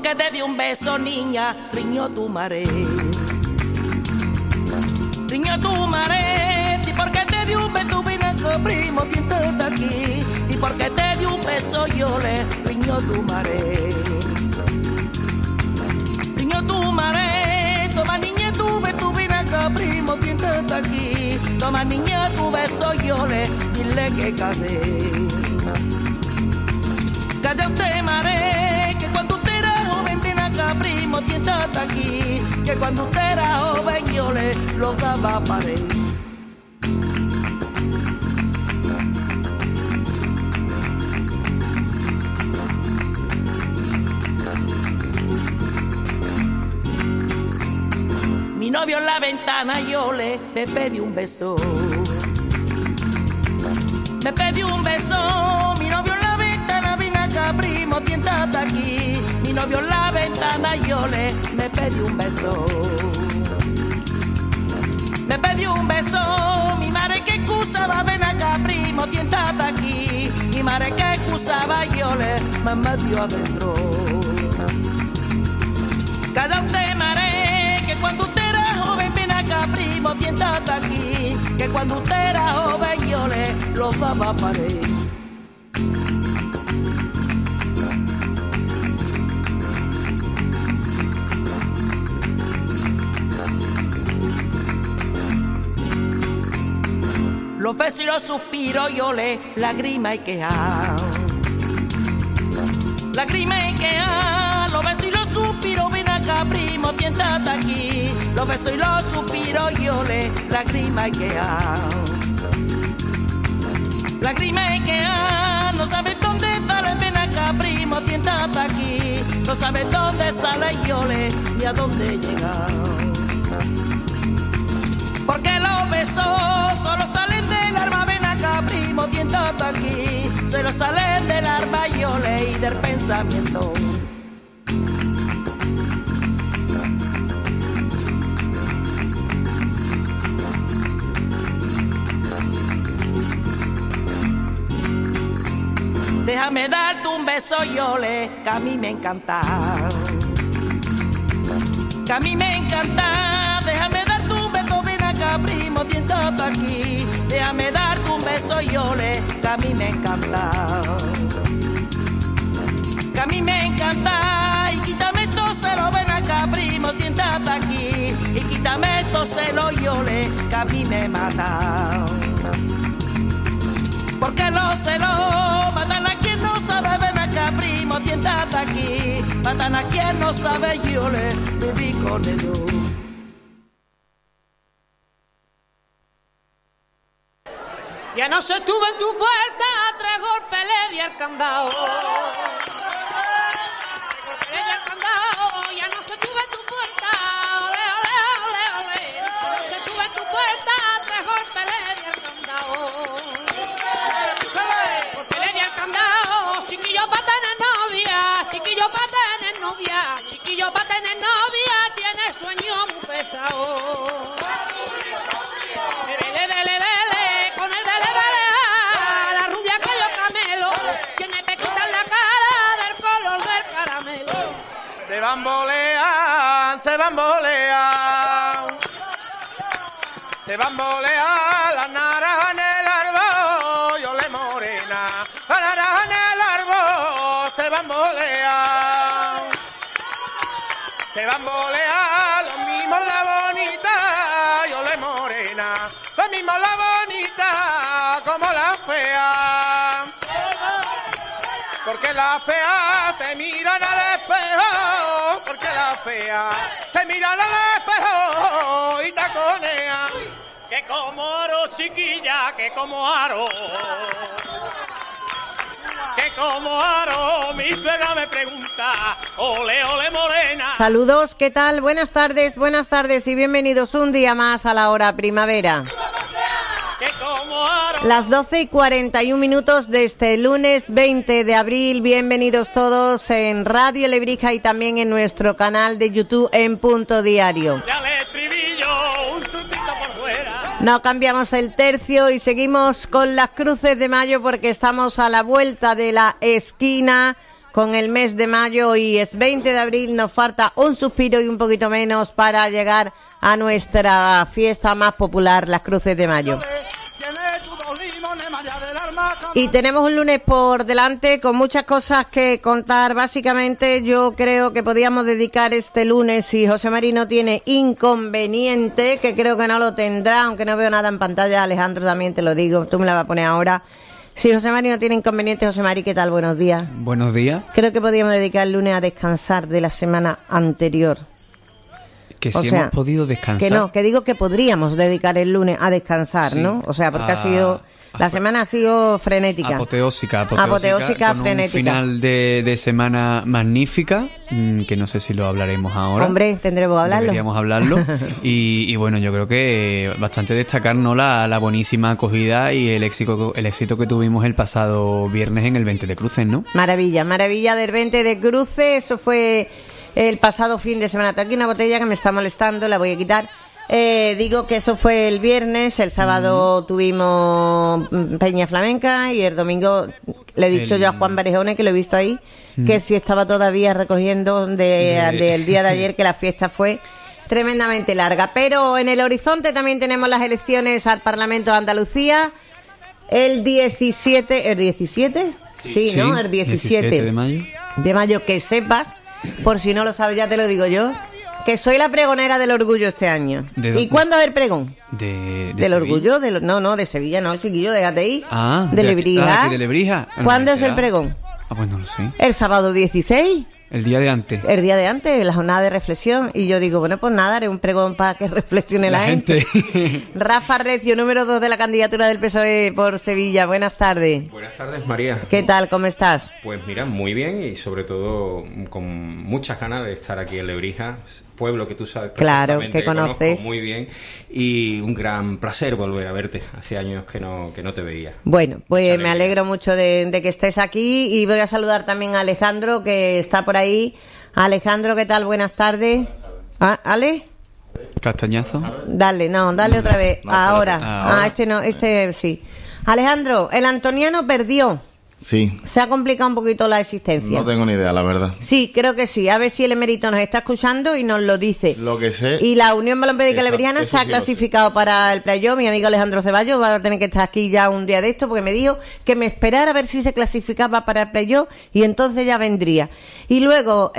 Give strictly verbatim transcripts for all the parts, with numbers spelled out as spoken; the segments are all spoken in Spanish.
porque te di un beso, niña, riñó tu mare. Riñó tu mare, y porque te di un beso, vine que primo, siéntate aquí. Y porque te di un beso, yo le riñó tu mare. Riñó tu mare, toma niña tu beso, vine que primo, siéntate aquí. Toma niña tu beso, yo le dile que casé. Calla usted, mare, que cuando usted era joven, ven acá, primo, siéntate aquí. Que cuando usted era joven, yo le lo daba pared. Mi novio en la ventana, yo le me pedí un beso. Me pedí un beso, mi novio en la ventana, vine acá, primo, siéntate aquí. Mi novio en la ventana, yo le me pedí un beso. Me pedí un beso, mi madre que excusaba, ven acá, primo, siéntate aquí. Mi madre que excusaba, yo le me metió adentro. Calla usted, madre, que cuando usted era joven, ven acá, primo, siéntate aquí. Que cuando usted era joven, yo le lo daba pared. Los besos y los suspiros, yo le lágrima y queja. Lágrima y queja, los besos y los suspiros, ven acá, primo, siéntate aquí. Los besos y los suspiros, yo le lágrima y queja. Lágrima y queja, no sabes dónde sale, ven acá, primo, siéntate aquí. No sabes dónde sale, yo le ni a dónde llega. Porque los besos solo salen del alma, ven acá, primo, siéntate aquí. Solo salen del alma, yo leí del pensamiento. Déjame darte un beso, yo le, que a mí me encanta. Que a mí me encanta, déjame darte un beso, ven acá, primo, siéntate aquí. Déjame darte un beso, yo le, que a mí me encanta. Que a mí me encanta, y quítame estos celos, ven acá, primo, siéntate aquí. Y quítame estos celos, yo le, que a mí me mata. Porque los celos matan a quien no sabe, ven acá, primo, siéntate aquí. Matan a quien no sabe, yo le viví con ellos. Ya no se estuvo en tu puerta, tres golpes le di el candado. Le di el candado, ya no se estuvo en tu puerta, ole, ole, ole, ole. Ya no se estuvo en tu puerta, tres golpes le di el candado. Porque le di el candado, chiquillo pa' tener novia, chiquillo pa' tener novia, chiquillo pa' tener novia, tiene sueño muy pesado. Se bambolean, se bambolean, se bambolean las naranjas en el árbol, yo le morena, las naranjas en el árbol, se bambolean, se bambolean los mismos la bonita, yo le morena, los mismos la bonita, como la fea. Porque las feas se miran al espejo, porque las feas se miran al espejo y taconean. Que como aro, chiquilla, que como aro. Que como aro, mi suegra me pregunta, ole, ole, morena. Saludos, ¿qué tal? Buenas tardes, buenas tardes y bienvenidos un día más a la hora primavera. Las doce y cuarenta y un minutos de este lunes veinte de abril. Bienvenidos todos en Radio Lebrija y también en nuestro canal de YouTube en Punto Diario. No cambiamos el tercio y seguimos con las cruces de mayo porque estamos a la vuelta de la esquina con el mes de mayo y es veinte de abril, nos falta un suspiro y un poquito menos para llegar a nuestra fiesta más popular, las Cruces de Mayo. Y tenemos un lunes por delante con muchas cosas que contar. Básicamente yo creo que podíamos dedicar este lunes, si José Mari no tiene inconveniente, que creo que no lo tendrá, aunque no veo nada en pantalla. Alejandro, también te lo digo, tú me la vas a poner ahora. Si José Mari no tiene inconveniente, José Mari, ¿qué tal? Buenos días. Buenos días. Creo que podíamos dedicar el lunes a descansar de la semana anterior. Que o si sea, hemos podido descansar. Que no, que digo que podríamos dedicar el lunes a descansar, sí. ¿no? O sea, porque ah, ha sido... La semana ha sido frenética. Apoteósica, apoteósica. Apoteósica, con frenética. Un final de, de semana magnífica, que no sé si lo hablaremos ahora. Hombre, tendremos que hablarlo. Deberíamos hablarlo. y, y bueno, yo creo que bastante destacar, ¿no? La, la buenísima acogida y el éxito, el éxito que tuvimos el pasado viernes en el veinte de Cruces, ¿no? Maravilla, maravilla del veinte de Cruces. Eso fue el pasado fin de semana. Tengo aquí una botella que me está molestando, la voy a quitar. Eh, digo que eso fue el viernes, el sábado mm. tuvimos Peña Flamenca y el domingo le he dicho el... yo a Juan Barejone, que lo he visto ahí, mm. que si estaba todavía recogiendo de, de... del día de ayer, que la fiesta fue tremendamente larga. Pero en el horizonte también tenemos las elecciones al Parlamento de Andalucía el diecisiete, ¿el diecisiete? Sí, sí, sí, ¿no? El diecisiete, diecisiete de mayo. De mayo, que sepas, por si no lo sabes ya te lo digo yo, que soy la pregonera del orgullo este año. ¿Y cuándo es el pregón? De, de del Sevilla. orgullo, de, no, no, de Sevilla, no, chiquillo, déjate ahí. Ah, de, de Lebrija. Ah, de Lebrija. ¿Cuándo es el pregón? Ah, pues no lo sé. El sábado dieciséis. El día de antes. El día de antes, la jornada de reflexión. Y yo digo, bueno, pues nada, haré un pregón para que reflexione la, la gente. gente. Rafa Recio, número dos de la candidatura del P S O E por Sevilla. Buenas tardes. Buenas tardes, María. ¿Qué tal? ¿Cómo estás? Pues mira, muy bien y sobre todo con muchas ganas de estar aquí en Lebrija, pueblo que tú sabes claro, que conoces muy bien, y un gran placer volver a verte. Hace años que no que no te veía. Bueno, pues me alegro mucho de, de que estés aquí y voy a saludar también a Alejandro, que está por ahí. Alejandro, ¿qué tal? Buenas tardes. ¿Ah, Ale? Castañazo. Dale, no, dale otra vez. No, ahora. Ah, ah, este no, este sí. Alejandro, el antoniano perdió. Sí. Se ha complicado un poquito la existencia. No tengo ni idea, la verdad. Sí, creo que sí. A ver si el emérito nos está escuchando y nos lo dice. Lo que sé. Y la Unión Balompédica Lebrijana se ha sí clasificado para el playoff. Mi amigo Alejandro Ceballos va a tener que estar aquí ya un día de esto, porque me dijo que me esperara a ver si se clasificaba para el playoff y entonces ya vendría. Y luego,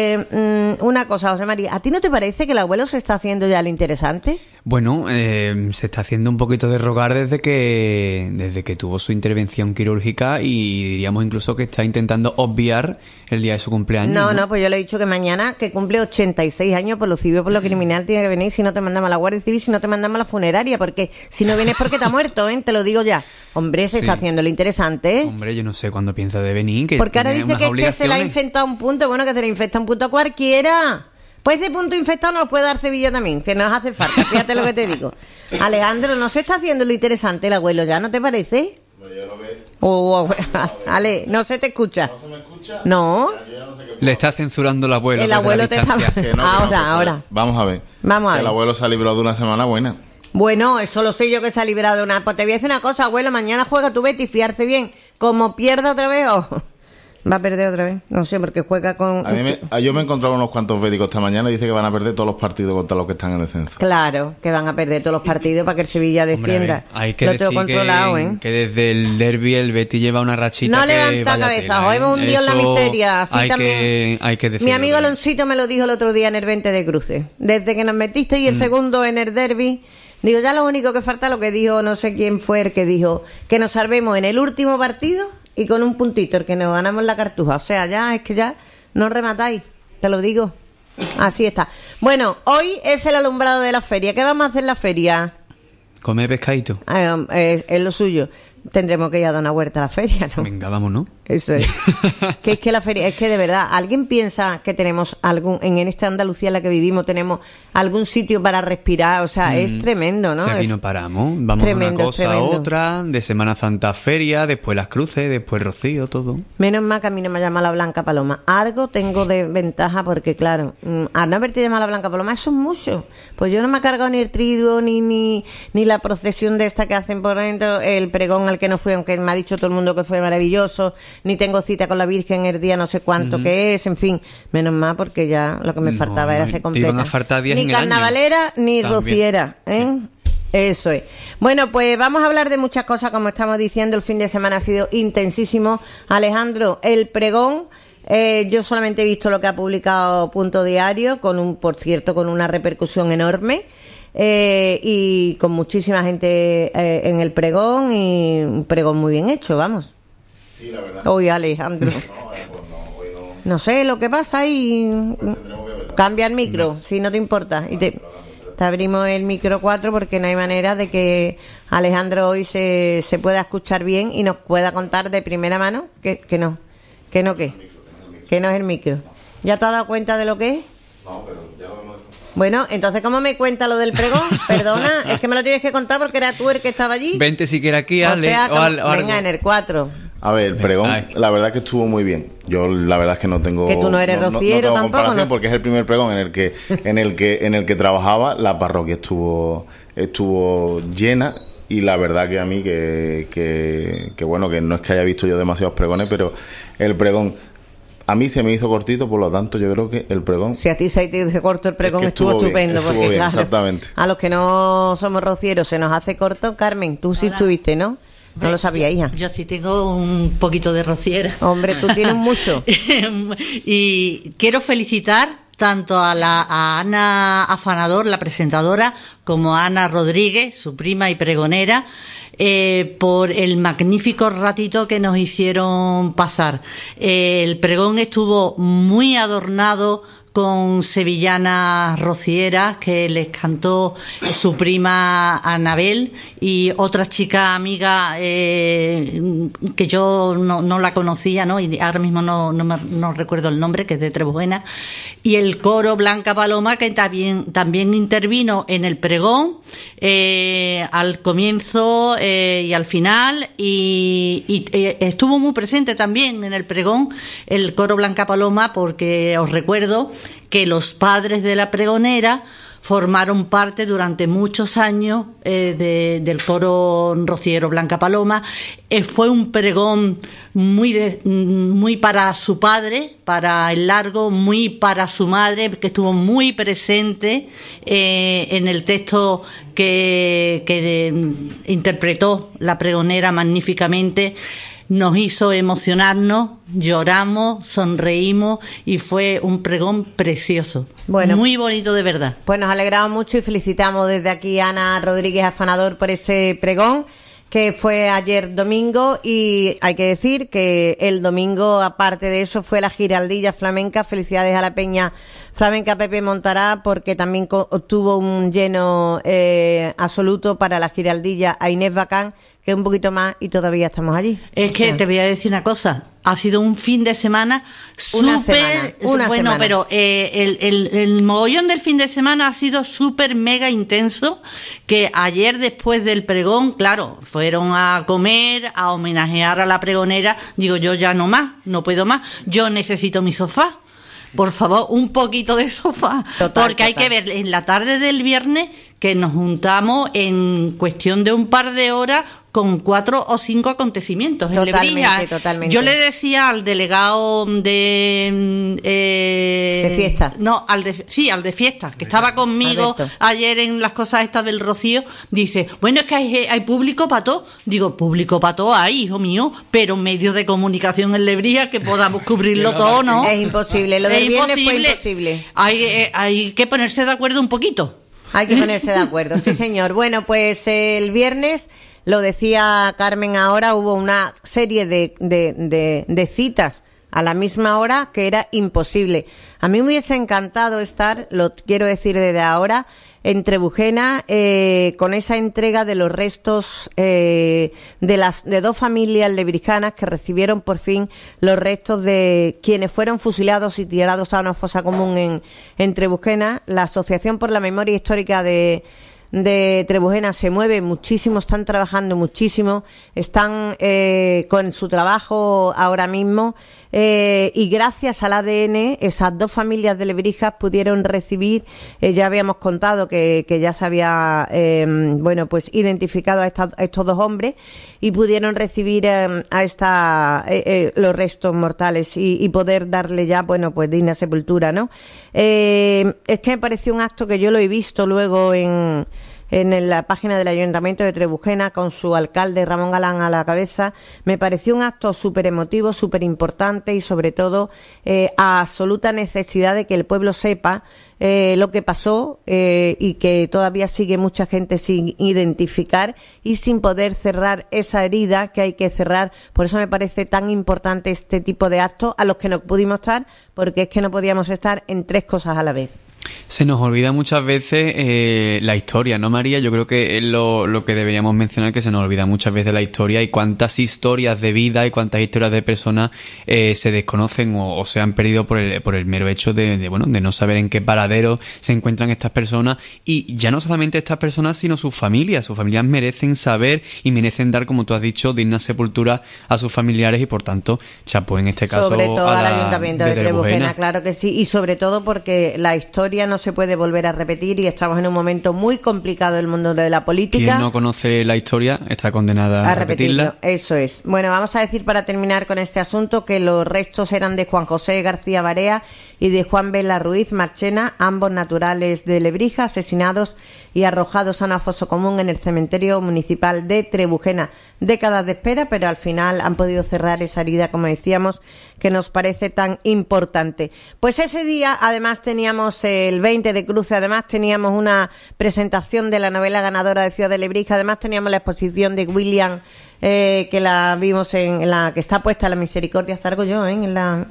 eh, una cosa, José María, ¿a ti no te parece que el abuelo se está haciendo ya lo interesante? Bueno, eh, se está haciendo un poquito de rogar desde que desde que tuvo su intervención quirúrgica y diríamos incluso que está intentando obviar el día de su cumpleaños. No, no, no, pues yo le he dicho que mañana, que cumple ochenta y seis años, por lo civil, por lo criminal, tiene que venir. Si no te mandamos a la Guardia Civil, si no te mandamos a la funeraria, porque si no vienes porque te ha muerto, ¿eh? Te lo digo ya. Hombre, se sí. está haciendo lo interesante, ¿eh? Hombre, yo no sé cuándo piensa de venir. Que porque ahora dice que es que se le ha infectado un punto. Bueno, que se le infecta un punto a cualquiera. Pues ese punto infectado nos puede dar Sevilla también, que nos hace falta, fíjate lo que te digo. Alejandro, ¿no se está haciendo lo interesante el abuelo ya, no te parece? No, yo lo veo. Oh, Ale, no se te escucha. ¿No se me escucha? No. Ya, no sé Le está censurando el abuelo. El abuelo te está... Que no, ahora, que no, ahora. Vamos a ver. Vamos a ver. El abuelo se ha librado de una semana buena. Bueno, eso lo sé yo, que se ha librado de una... Pues te voy a decir una cosa, abuelo, mañana juega tu Betis, fiarse bien. Como pierda otra vez, o... Oh. Va a perder otra vez, no sé, porque juega con... A mí me, a yo me he encontrado unos cuantos béticos esta mañana y dice que van a perder todos los partidos contra los que están en descenso. Claro, que van a perder todos los partidos para que el Sevilla descienda. Hombre, hay que lo decir tengo controlado, que, ¿eh? que desde el derbi el Betis lleva una rachita. No que levanta cabeza, hoy hemos hundido en la miseria. Así hay también. Que, hay que decirlo. Mi amigo Aloncito me lo dijo el otro día en el veinte de Cruces. Desde que nos metiste y el mm. segundo en el derbi, digo, ya lo único que falta, lo que dijo, no sé quién fue el que dijo, que nos salvemos en el último partido y con un puntito, el que nos ganamos la cartuja. O sea, ya es que ya no rematáis, te lo digo. Así está. Bueno, hoy es el alumbrado de la feria. ¿Qué vamos a hacer en la feria? Comer pescadito. Eh, eh, es lo suyo. Tendremos que ir a dar una vuelta a la feria, ¿no? Venga, vámonos. Eso es. Que es que la feria, es que de verdad, ¿alguien piensa que tenemos algún, en esta Andalucía en la que vivimos, tenemos algún sitio para respirar? O sea, mm. es tremendo, ¿no? O sea, aquí es no paramos. Vamos tremendo, de una cosa a otra, de Semana Santa feria, después las cruces, después Rocío, todo. Menos mal que a mí no me llama la Blanca Paloma. Algo tengo de ventaja porque, claro, al no haberte llamado la Blanca Paloma, eso es mucho. Pues yo no me he cargado ni el triduo, ni, ni, ni la procesión de esta que hacen por dentro, el pregón al que no fui, aunque me ha dicho todo el mundo que fue maravilloso, ni tengo cita con la Virgen el día no sé cuánto uh-huh. que es, en fin, menos mal porque ya lo que me faltaba no, era ser completa. Te iban a faltar días ni en carnavalera el año. ni También. rociera, ¿eh? Eso es. Bueno, pues vamos a hablar de muchas cosas, como estamos diciendo, el fin de semana ha sido intensísimo. Alejandro, el pregón, eh, yo solamente he visto lo que ha publicado Punto Diario, con un, por cierto, con una repercusión enorme, eh, y con muchísima gente eh, en el pregón, y un pregón muy bien hecho, vamos. Sí, la verdad. Oye, Alejandro. No, eh, pues no, hoy no. No sé lo que pasa y Pues tendremos que verlo. Cambia el micro, no. Si no te importa. Y te... Te abrimos el micro cuatro porque no hay manera de que Alejandro hoy se, se pueda escuchar bien y nos pueda contar de primera mano que, que no, que no qué, que no es el micro. ¿Ya te has dado cuenta de lo que es? No, pero ya lo hemos... Bueno, entonces, ¿cómo me cuenta lo del pregón? Perdona, es que me lo tienes que contar porque era tú el que estaba allí. Vente si quieres aquí, Ale. O sea, o al, o venga, en el cuatro. A ver, el pregón, Ay. la verdad que estuvo muy bien. Yo la verdad es que no tengo... Que tú no eres rociero no, no, no tengo tampoco, comparación ¿no? porque es el primer pregón en el que en el que en el que trabajaba. La parroquia estuvo estuvo llena y la verdad que a mí que, que, que bueno, que no es que haya visto yo demasiados pregones, pero el pregón a mí se me hizo cortito, por lo tanto yo creo que el pregón... Si a ti se te hizo corto el pregón, es que estuvo, estuvo bien, estupendo. estuvo porque bien, claro, exactamente. A los que no somos rocieros se nos hace corto. Carmen, tú sí Hola. estuviste, ¿no? No lo sabía, hija. Yo sí tengo un poquito de rociera. Hombre, tú tienes mucho. Y quiero felicitar tanto a, la, a Ana Afanador, la presentadora, como a Ana Rodríguez, su prima y pregonera, eh, por el magnífico ratito que nos hicieron pasar. Eh, el pregón estuvo muy adornado con sevillanas rocieras que les cantó su prima Anabel y otra chica amiga eh, que yo no, no la conocía, ¿no? Y ahora mismo no, no, me, no recuerdo el nombre, que es de Trebujena, y el coro Blanca Paloma, que también, también intervino en el pregón eh, al comienzo eh, y al final, y, y eh, estuvo muy presente también en el pregón el coro Blanca Paloma, porque os recuerdo que los padres de la pregonera formaron parte durante muchos años eh, de, del coro rociero Blanca Paloma. Eh, fue un pregón muy de, muy para su padre, para el largo, muy para su madre, que estuvo muy presente eh, en el texto que, que interpretó la pregonera magníficamente. Nos hizo emocionarnos, lloramos, sonreímos y fue un pregón precioso. Bueno, muy bonito de verdad. Pues nos alegramos mucho y felicitamos desde aquí a Ana Rodríguez Afanador por ese pregón que fue ayer domingo, y hay que decir que el domingo, aparte de eso, fue la Giraldilla Flamenca. Felicidades a la Peña Flamenca Pepe Montará, porque también obtuvo un lleno eh, absoluto para la Giraldilla a Inés Bacán, que un poquito más y todavía estamos allí. Es que te voy a decir una cosa, ha sido un fin de semana Una súper semana, una bueno, semana. pero eh, el, el, el mogollón del fin de semana ha sido súper mega intenso, que ayer después del pregón, claro, fueron a comer, a homenajear a la pregonera. Digo, yo ya no más, no puedo más, yo necesito mi sofá. Por favor, un poquito de sofá. Total, porque hay total. que ver en la tarde del viernes que nos juntamos en cuestión de un par de horas con cuatro o cinco acontecimientos en Totalmente, Lebrija. totalmente. Yo le decía al delegado de eh, De fiesta. no, al de sí, al de fiestas, que estaba conmigo Alberto. ayer en las cosas estas del Rocío, dice, bueno, es que hay, hay público para todo. Digo, público para todo hay, hijo mío, pero medios de comunicación en Lebrija que podamos cubrirlo todo, ¿no? Es imposible, lo del Es viernes fue imposible. Hay, eh, hay que ponerse de acuerdo un poquito. Hay que ponerse de acuerdo, sí señor. Bueno, pues el viernes, lo decía Carmen ahora, hubo una serie de, de, de, de citas a la misma hora que era imposible. A mí me hubiese encantado estar, lo quiero decir desde ahora, en Trebujena, eh, con esa entrega de los restos eh, de las de dos familias lebrijanas que recibieron por fin los restos de quienes fueron fusilados y tirados a una fosa común en, en Trebujena. La Asociación por la Memoria Histórica de de Trebujena se mueve muchísimo, están trabajando muchísimo, están eh, con su trabajo ahora mismo eh, y gracias al A D N esas dos familias de Lebrijas pudieron recibir, eh, ya habíamos contado que, que ya se había eh, bueno pues identificado a, esta, a estos dos hombres y pudieron recibir eh, a esta eh, eh, los restos mortales y, y poder darle ya bueno pues digna sepultura, ¿no? Eh, es que me pareció un acto que yo lo he visto luego en en la página del Ayuntamiento de Trebujena con su alcalde Ramón Galán a la cabeza. Me pareció un acto súper emotivo, súper importante y sobre todo eh, a absoluta necesidad de que el pueblo sepa eh, lo que pasó eh, y que todavía sigue mucha gente sin identificar y sin poder cerrar esa herida que hay que cerrar. Por eso me parece tan importante este tipo de actos a los que no pudimos estar, porque es que no podíamos estar en tres cosas a la vez. Se nos olvida muchas veces eh, la historia, ¿no, María? Yo creo que es lo, lo que deberíamos mencionar, que se nos olvida muchas veces la historia y cuántas historias de vida y cuántas historias de personas eh, se desconocen o, o se han perdido por el, por el mero hecho de, de, bueno, de no saber en qué paradero se encuentran estas personas. Y ya no solamente estas personas, sino sus familias. Sus familias merecen saber y merecen dar, como tú has dicho, digna sepultura a sus familiares y, por tanto, chapó en este caso sobre todo a al la, Ayuntamiento de, de Trebujena, claro que sí. Y sobre todo porque la historia no se puede volver a repetir y estamos en un momento muy complicado en el mundo de la política. Quien no conoce la historia está condenada a, a repetirla. Eso es. Bueno, vamos a decir para terminar con este asunto que los restos eran de Juan José García Barea y de Juan Vela Ruiz Marchena, ambos naturales de Lebrija, asesinados y arrojados a un foso común en el cementerio municipal de Trebujena. Décadas de espera, pero al final han podido cerrar esa herida, como decíamos, que nos parece tan importante. Pues ese día, además, teníamos el veinte de Cruce, además teníamos una presentación de la novela ganadora de Ciudad de Lebrija, además teníamos la exposición de William, eh, que la vimos en, en la que está puesta en la Misericordia, salgo yo, ¿eh? En la...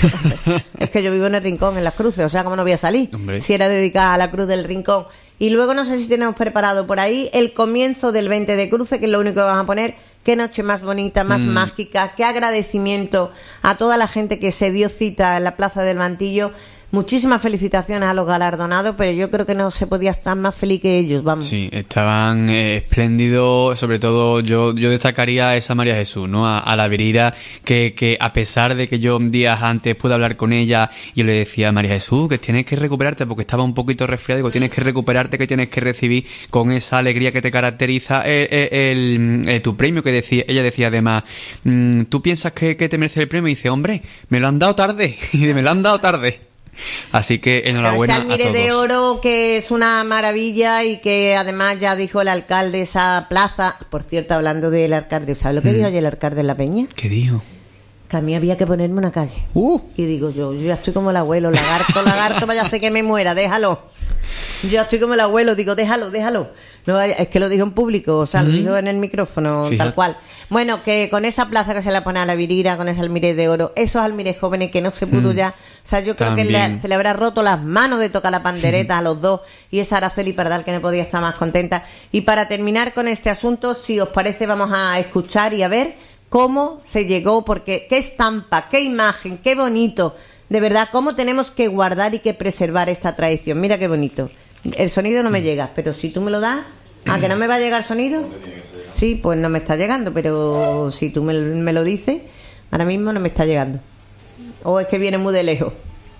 es que yo vivo en el Rincón, en las Cruces, o sea, ¿cómo no voy a salir? Hombre. Si era dedicada a la Cruz del Rincón. Y luego no sé si tenemos preparado por ahí el comienzo del veinte de Cruce, que es lo único que vamos a poner. Qué noche más bonita, más mm. mágica, qué agradecimiento a toda la gente que se dio cita en la Plaza del Mantillo. Muchísimas felicitaciones a los galardonados, pero yo creo que no se podía estar más feliz que ellos, vamos. Sí, estaban eh, espléndidos, sobre todo yo yo destacaría a esa María Jesús, ¿no? A, a la Virira, que, que a pesar de que yo días antes pude hablar con ella y yo le decía, María Jesús, que tienes que recuperarte porque estaba un poquito resfriada, digo, tienes que recuperarte, que tienes que recibir con esa alegría que te caracteriza el, el, el, el tu premio, que decía ella decía además, ¿tú piensas que, que te merece el premio? Y dice, hombre, me lo han dado tarde, y me lo han dado tarde. Así que enhorabuena ese almire a todos. de oro que es una maravilla y que además ya dijo el alcalde esa plaza. Por cierto, hablando del alcalde, ¿sabes lo que mm. dijo ayer el alcalde en La Peña? ¿Qué dijo? Que a mí había que ponerme una calle. Uh. Y digo yo, yo ya estoy como el abuelo, lagarto, lagarto, vaya a hacer que me muera, déjalo. Yo ya estoy como el abuelo, digo, déjalo, déjalo. No, es que lo dijo en público, o sea, mm. lo dijo en el micrófono, Fíjate. tal cual. Bueno, que con esa plaza que se la pone a la Virira, con ese almire de oro, esos almires jóvenes que no se pudo mm. ya, o sea, yo creo También. que le, se le habrá roto las manos de tocar la pandereta a los dos, y esa Araceli Pardal que no podía estar más contenta. Y para terminar con este asunto, si os parece, vamos a escuchar y a ver cómo se llegó, porque qué estampa, qué imagen, qué bonito. De verdad, cómo tenemos que guardar y que preservar esta tradición. Mira qué bonito. El sonido no me llega, pero si tú me lo das... ¿A que no me va a llegar sonido? Sí, pues no me está llegando, pero si tú me, me lo dices, ahora mismo no me está llegando. O es que viene muy de lejos.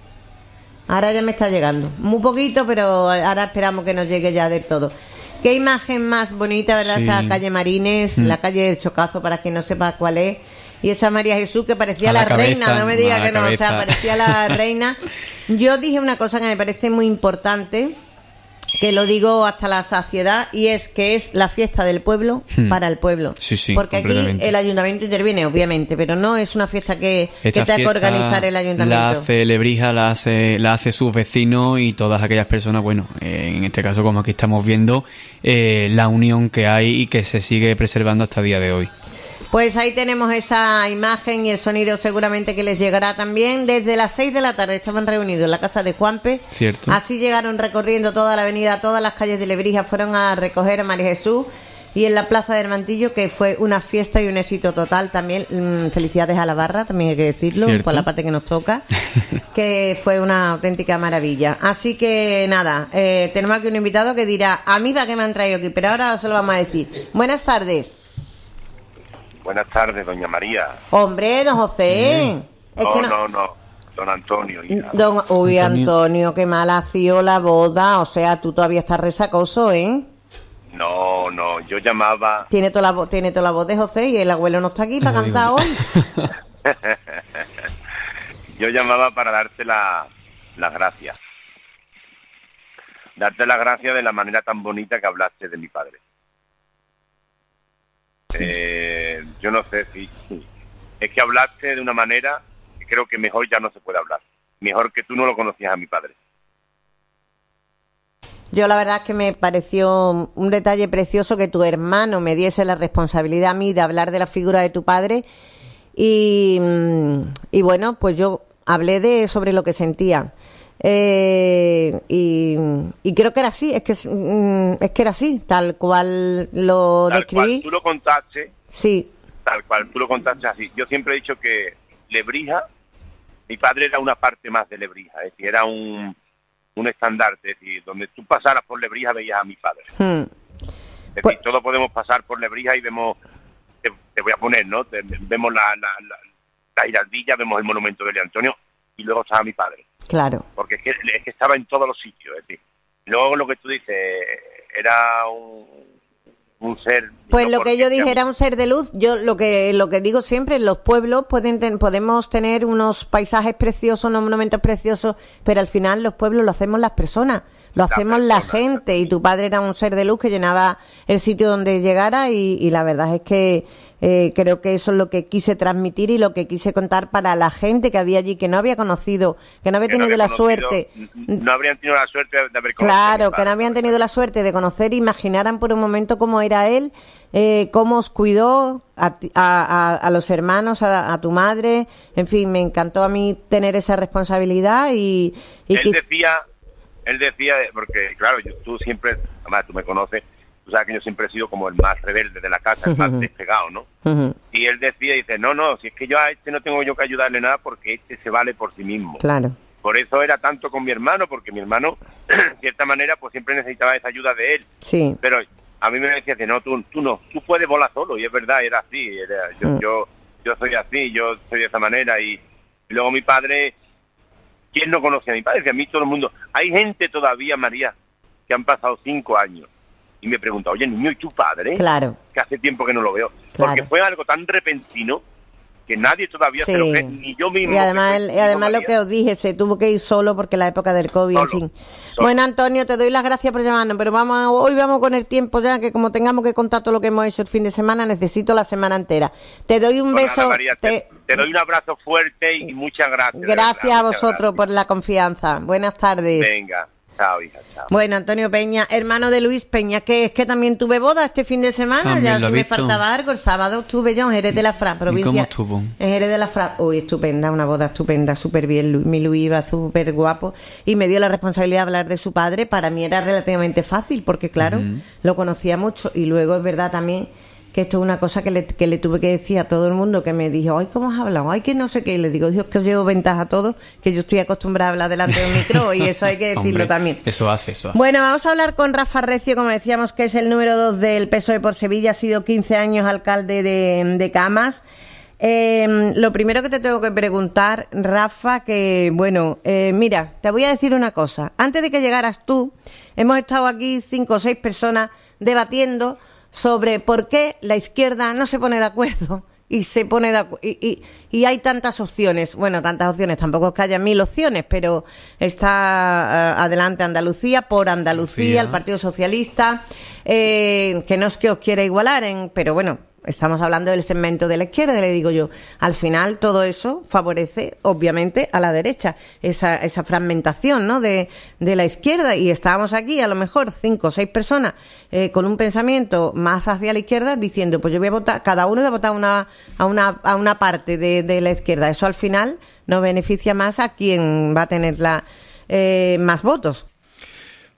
Ahora ya me está llegando. Muy poquito, pero ahora esperamos que nos llegue ya del todo. Qué imagen más bonita, ¿verdad? Sí. Esa calle Marines, mm. la calle del Chocazo, para quien no sepa cuál es. Y esa María Jesús que parecía la, la cabeza, reina, no me diga que no, cabeza. O sea, parecía la reina. Yo dije una cosa que me parece muy importante, que lo digo hasta la saciedad, y es que es la fiesta del pueblo hmm. para el pueblo. Sí, sí, porque aquí el ayuntamiento interviene, obviamente, pero no es una fiesta que, que tenga que organizar el ayuntamiento. La hace Lebrija, la hace, la hace sus vecinos y todas aquellas personas, bueno, eh, en este caso, como aquí estamos viendo, eh, la unión que hay y que se sigue preservando hasta el día de hoy. Pues ahí tenemos esa imagen y el sonido seguramente que les llegará también. Desde las seis de la tarde estaban reunidos en la casa de Juanpe. Cierto. Así llegaron recorriendo toda la avenida, todas las calles de Lebrija, fueron a recoger a María Jesús. y en la Plaza del Mantillo, que fue una fiesta y un éxito total también. Mmm, felicidades a la barra, también hay que decirlo, ¿cierto? Por la parte que nos toca, que fue una auténtica maravilla. Así que nada, eh, tenemos aquí un invitado que dirá, a mí para qué me han traído aquí, pero ahora se lo vamos a decir. Buenas tardes. Buenas tardes, doña María. Hombre, don José. Mm. Es no, que no, no, no, don Antonio. Hija. Don, uy, Antonio. Antonio, qué mal ha sido la boda, o sea, tú todavía estás resacoso, ¿eh? No, no, yo llamaba... Tiene toda la, tiene toda la voz de José y el abuelo no está aquí para cantar hoy. Yo llamaba para darte la, las gracias. Darte las gracias de la manera tan bonita que hablaste de mi padre. Eh, yo no sé si... Es que hablaste de una manera que creo que mejor ya no se puede hablar. Mejor que tú no lo conocías a mi padre. Yo la verdad es que me pareció un detalle precioso que tu hermano me diese la responsabilidad a mí de hablar de la figura de tu padre y, y bueno, pues yo hablé de sobre lo que sentía eh, y, y creo que era así, es que es que era así, tal cual lo tal describí. Tal cual tú lo contaste. Sí. Tal cual tú lo contaste así. Yo siempre he dicho que Lebrija, mi padre era una parte más de Lebrija, es decir, era un un estandarte, es decir, donde tú pasaras por Lebrija veías a mi padre. Hmm. Es pues, decir, todos podemos pasar por Lebrija y vemos, te, te voy a poner, ¿no? Te, vemos la, la, la, la Giraldilla, vemos el monumento de León Antonio y luego estaba mi padre. Claro. Porque es que, es que estaba en todos los sitios, es decir, luego lo que tú dices, era un, un ser... Pues no, lo que yo dije era un ser de luz. Yo lo que lo que digo siempre, en los pueblos pueden ten, podemos tener unos paisajes preciosos, unos monumentos preciosos, pero al final los pueblos lo hacemos las personas, lo hacemos la, persona, la gente, y tu padre era un ser de luz que llenaba el sitio donde llegara y, y la verdad es que eh, creo que eso es lo que quise transmitir y lo que quise contar para la gente que había allí, que no había conocido, que no había que tenido no había la conocido, suerte. No habrían tenido la suerte de haber conocido. Claro, que no habían tenido la suerte de conocer, imaginaran por un momento cómo era él, eh, cómo os cuidó a, a, a los hermanos, a, a tu madre, en fin, me encantó a mí tener esa responsabilidad y... y él que... decía, él decía, porque claro, yo, tú siempre, además tú me conoces, tú sabes que yo siempre he sido como el más rebelde de la casa, el más uh-huh. despegado, ¿no? Uh-huh. Y él decía, dice, no, no, si es que yo a este no tengo yo que ayudarle nada porque este se vale por sí mismo. Claro. Por eso era tanto con mi hermano, porque mi hermano, de cierta manera, pues siempre necesitaba esa ayuda de él. Sí. Pero a mí me decía que no, tú, tú no, tú puedes volar solo, y es verdad, era así, era, yo, uh-huh. yo, yo soy así, yo soy de esa manera, y, y luego mi padre, ¿quién no conoce a mi padre? Que a mí todo el mundo, hay gente todavía, María, que han pasado cinco años, y me pregunta, oye, niño, ¿y tu padre? Claro. Que hace tiempo que no lo veo. Claro. Porque fue algo tan repentino que nadie todavía sí. se lo cree, ni yo mismo. Y además, el, y además lo que os dije, se tuvo que ir solo porque la época del COVID, solo, en fin. Solo. Bueno, Antonio, te doy las gracias por llamarnos, pero vamos hoy vamos con el tiempo ya, que como tengamos que contar todo lo que hemos hecho el fin de semana, necesito la semana entera. Te doy un pues beso. Nada, María, te, te, te doy un abrazo fuerte y muchas gracias. Gracias verdad, a vosotros gracias. por la confianza. Buenas tardes. Venga. Chao, hija, chao. Bueno, Antonio Peña, hermano de Luis Peña, que es que también tuve boda este fin de semana, también ya si me faltaba algo, el sábado estuve yo en Jerez de la Fra, provincia. ¿Y cómo estuvo? En Jerez de la Fra, uy, estupenda, una boda estupenda, súper bien, mi Luis iba súper guapo y me dio la responsabilidad de hablar de su padre, para mí era relativamente fácil porque claro, uh-huh. lo conocía mucho y luego es verdad también que esto es una cosa que le, que le tuve que decir a todo el mundo, que me dijo, ay, ¿cómo has hablado? Ay, que no sé qué. Y le digo, Dios, que os llevo ventaja a todos, que yo estoy acostumbrada a hablar delante de un micro y eso hay que decirlo Hombre, también. Eso hace, eso hace. Bueno, vamos a hablar con Rafa Recio, como decíamos, que es el número dos del P S O E por Sevilla, ha sido quince años alcalde de, de Camas. Eh, lo primero que te tengo que preguntar, Rafa, que, bueno, eh, mira, te voy a decir una cosa. Antes de que llegaras tú, hemos estado aquí cinco o seis personas debatiendo sobre por qué la izquierda no se pone de acuerdo y se pone de acu- y, y, y hay tantas opciones, bueno, tantas opciones, tampoco es que haya mil opciones, pero está uh, adelante Andalucía, por Andalucía, Andalucía. El Partido Socialista, eh, que no es que os quiera igualar, en, pero bueno, estamos hablando del segmento de la izquierda, le digo yo. Al final todo eso favorece, obviamente, a la derecha, esa, esa fragmentación, ¿no?, de, de la izquierda. Y estábamos aquí, a lo mejor, cinco o seis personas eh, con un pensamiento más hacia la izquierda, diciendo, pues yo voy a votar, cada uno va a votar una, a, una, a una parte de, de la izquierda. Eso al final nos beneficia más a quien va a tener la, eh, más votos.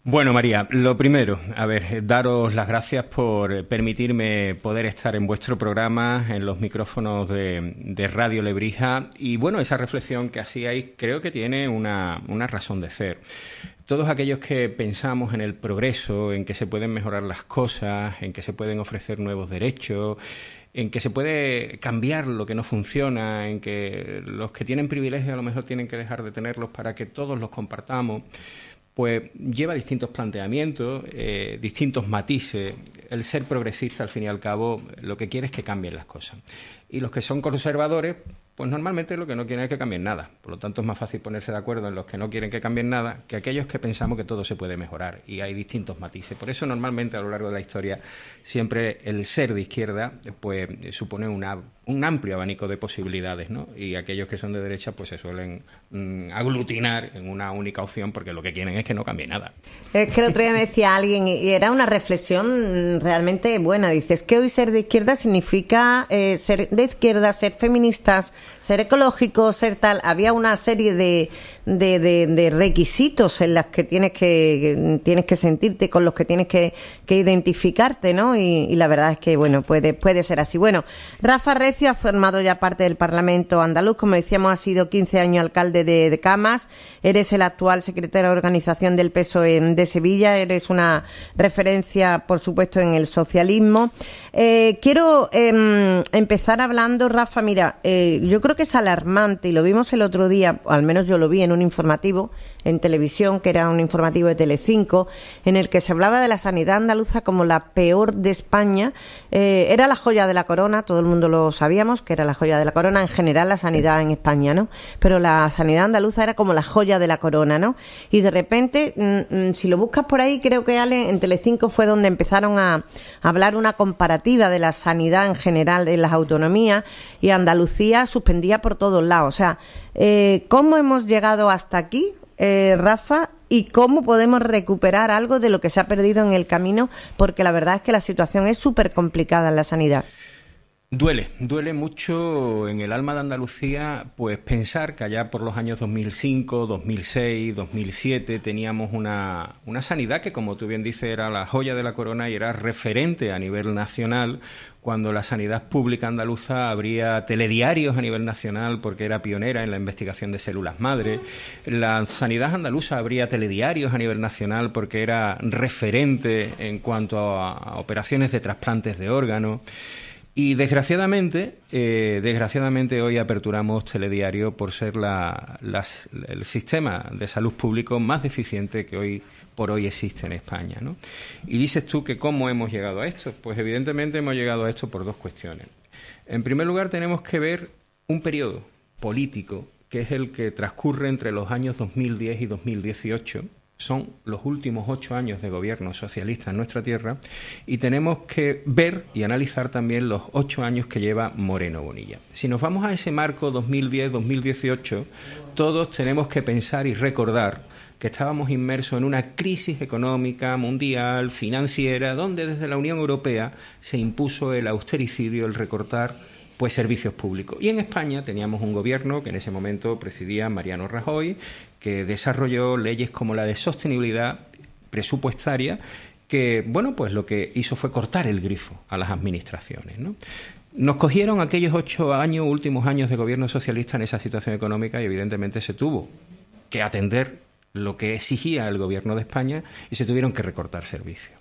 Bueno, María, lo primero, a ver, daros las gracias por permitirme poder estar en vuestro programa, en los micrófonos de, de Radio Lebrija, y bueno, esa reflexión que hacíais creo que tiene una, una razón de ser. Todos aquellos que pensamos en el progreso, en que se pueden mejorar las cosas, en que se pueden ofrecer nuevos derechos, en que se puede cambiar lo que no funciona, en que los que tienen privilegios a lo mejor tienen que dejar de tenerlos para que todos los compartamos, pues lleva distintos planteamientos, eh, distintos matices. El ser progresista, al fin y al cabo, lo que quiere es que cambien las cosas. Y los que son conservadores, pues normalmente lo que no quieren es que cambien nada. Por lo tanto, es más fácil ponerse de acuerdo en los que no quieren que cambien nada que aquellos que pensamos que todo se puede mejorar. Y hay distintos matices. Por eso, normalmente, a lo largo de la historia, siempre el ser de izquierda pues supone una, un amplio abanico de posibilidades, ¿no? Y aquellos que son de derecha pues se suelen mm, aglutinar en una única opción porque lo que quieren es que no cambie nada. Es que el otro día me decía alguien, y era una reflexión realmente buena, dices que hoy ser de izquierda significa eh, ser de izquierda, ser feministas, ser ecológicos, ser tal. Había una serie de, de, de, de requisitos en las que tienes que, que tienes que sentirte, con los que tienes que, que identificarte, ¿no? Y, y la verdad es que, bueno, puede, puede ser así. Bueno, Rafa Recio ha formado ya parte del Parlamento andaluz, como decíamos, ha sido quince años alcalde de, de Camas, eres el actual secretario de organización del P S O E de Sevilla, eres una referencia, por supuesto, en el socialismo. Eh, quiero eh, empezar hablando, Rafa, mira, eh, yo creo que es alarmante, y lo vimos el otro día, o al menos yo lo vi en un informativo en televisión, que era un informativo de Telecinco, en el que se hablaba de la sanidad andaluza como la peor de España. Eh, era la joya de la corona, todo el mundo lo sabíamos, que era la joya de la corona, en general la sanidad en España, ¿no? Pero la sanidad andaluza era como la joya de la corona, ¿no? Y de repente, mmm, si lo buscas por ahí, creo que, Ale, en Telecinco fue donde empezaron a, a hablar una comparativa de la sanidad en general en las autonomías, y Andalucía suspendía por todos lados. O sea, eh, ¿cómo hemos llegado hasta aquí, eh, Rafa? ¿Y cómo podemos recuperar algo de lo que se ha perdido en el camino? Porque la verdad es que la situación es súper complicada en la sanidad. Duele, duele mucho en el alma de Andalucía, pues pensar que allá por los años dos mil cinco, dos mil seis, dos mil siete teníamos una, una sanidad que, como tú bien dices, era la joya de la corona y era referente a nivel nacional, cuando la sanidad pública andaluza abría telediarios a nivel nacional porque era pionera en la investigación de células madre. La sanidad andaluza abría telediarios a nivel nacional porque era referente en cuanto a, a operaciones de trasplantes de órganos. Y desgraciadamente, eh, desgraciadamente hoy aperturamos telediario por ser la, las, el sistema de salud público más deficiente que hoy por hoy existe en España, ¿no? Y dices tú que ¿cómo hemos llegado a esto? Pues evidentemente hemos llegado a esto por dos cuestiones. En primer lugar, tenemos que ver un periodo político que es el que transcurre entre los años dos mil diez y dos mil dieciocho. Son los últimos ocho años de gobierno socialista en nuestra tierra, y tenemos que ver y analizar también los ocho años que lleva Moreno Bonilla. Si nos vamos a ese marco dos mil diez dos mil dieciocho, todos tenemos que pensar y recordar que estábamos inmersos en una crisis económica mundial, financiera, donde desde la Unión Europea se impuso el austericidio, el recortar pues servicios públicos. Y en España teníamos un gobierno que en ese momento presidía Mariano Rajoy, que desarrolló leyes como la de sostenibilidad presupuestaria, que, bueno, pues lo que hizo fue cortar el grifo a las administraciones, ¿no? Nos cogieron aquellos ocho años, últimos años de gobierno socialista en esa situación económica, y evidentemente se tuvo que atender lo que exigía el gobierno de España y se tuvieron que recortar servicios.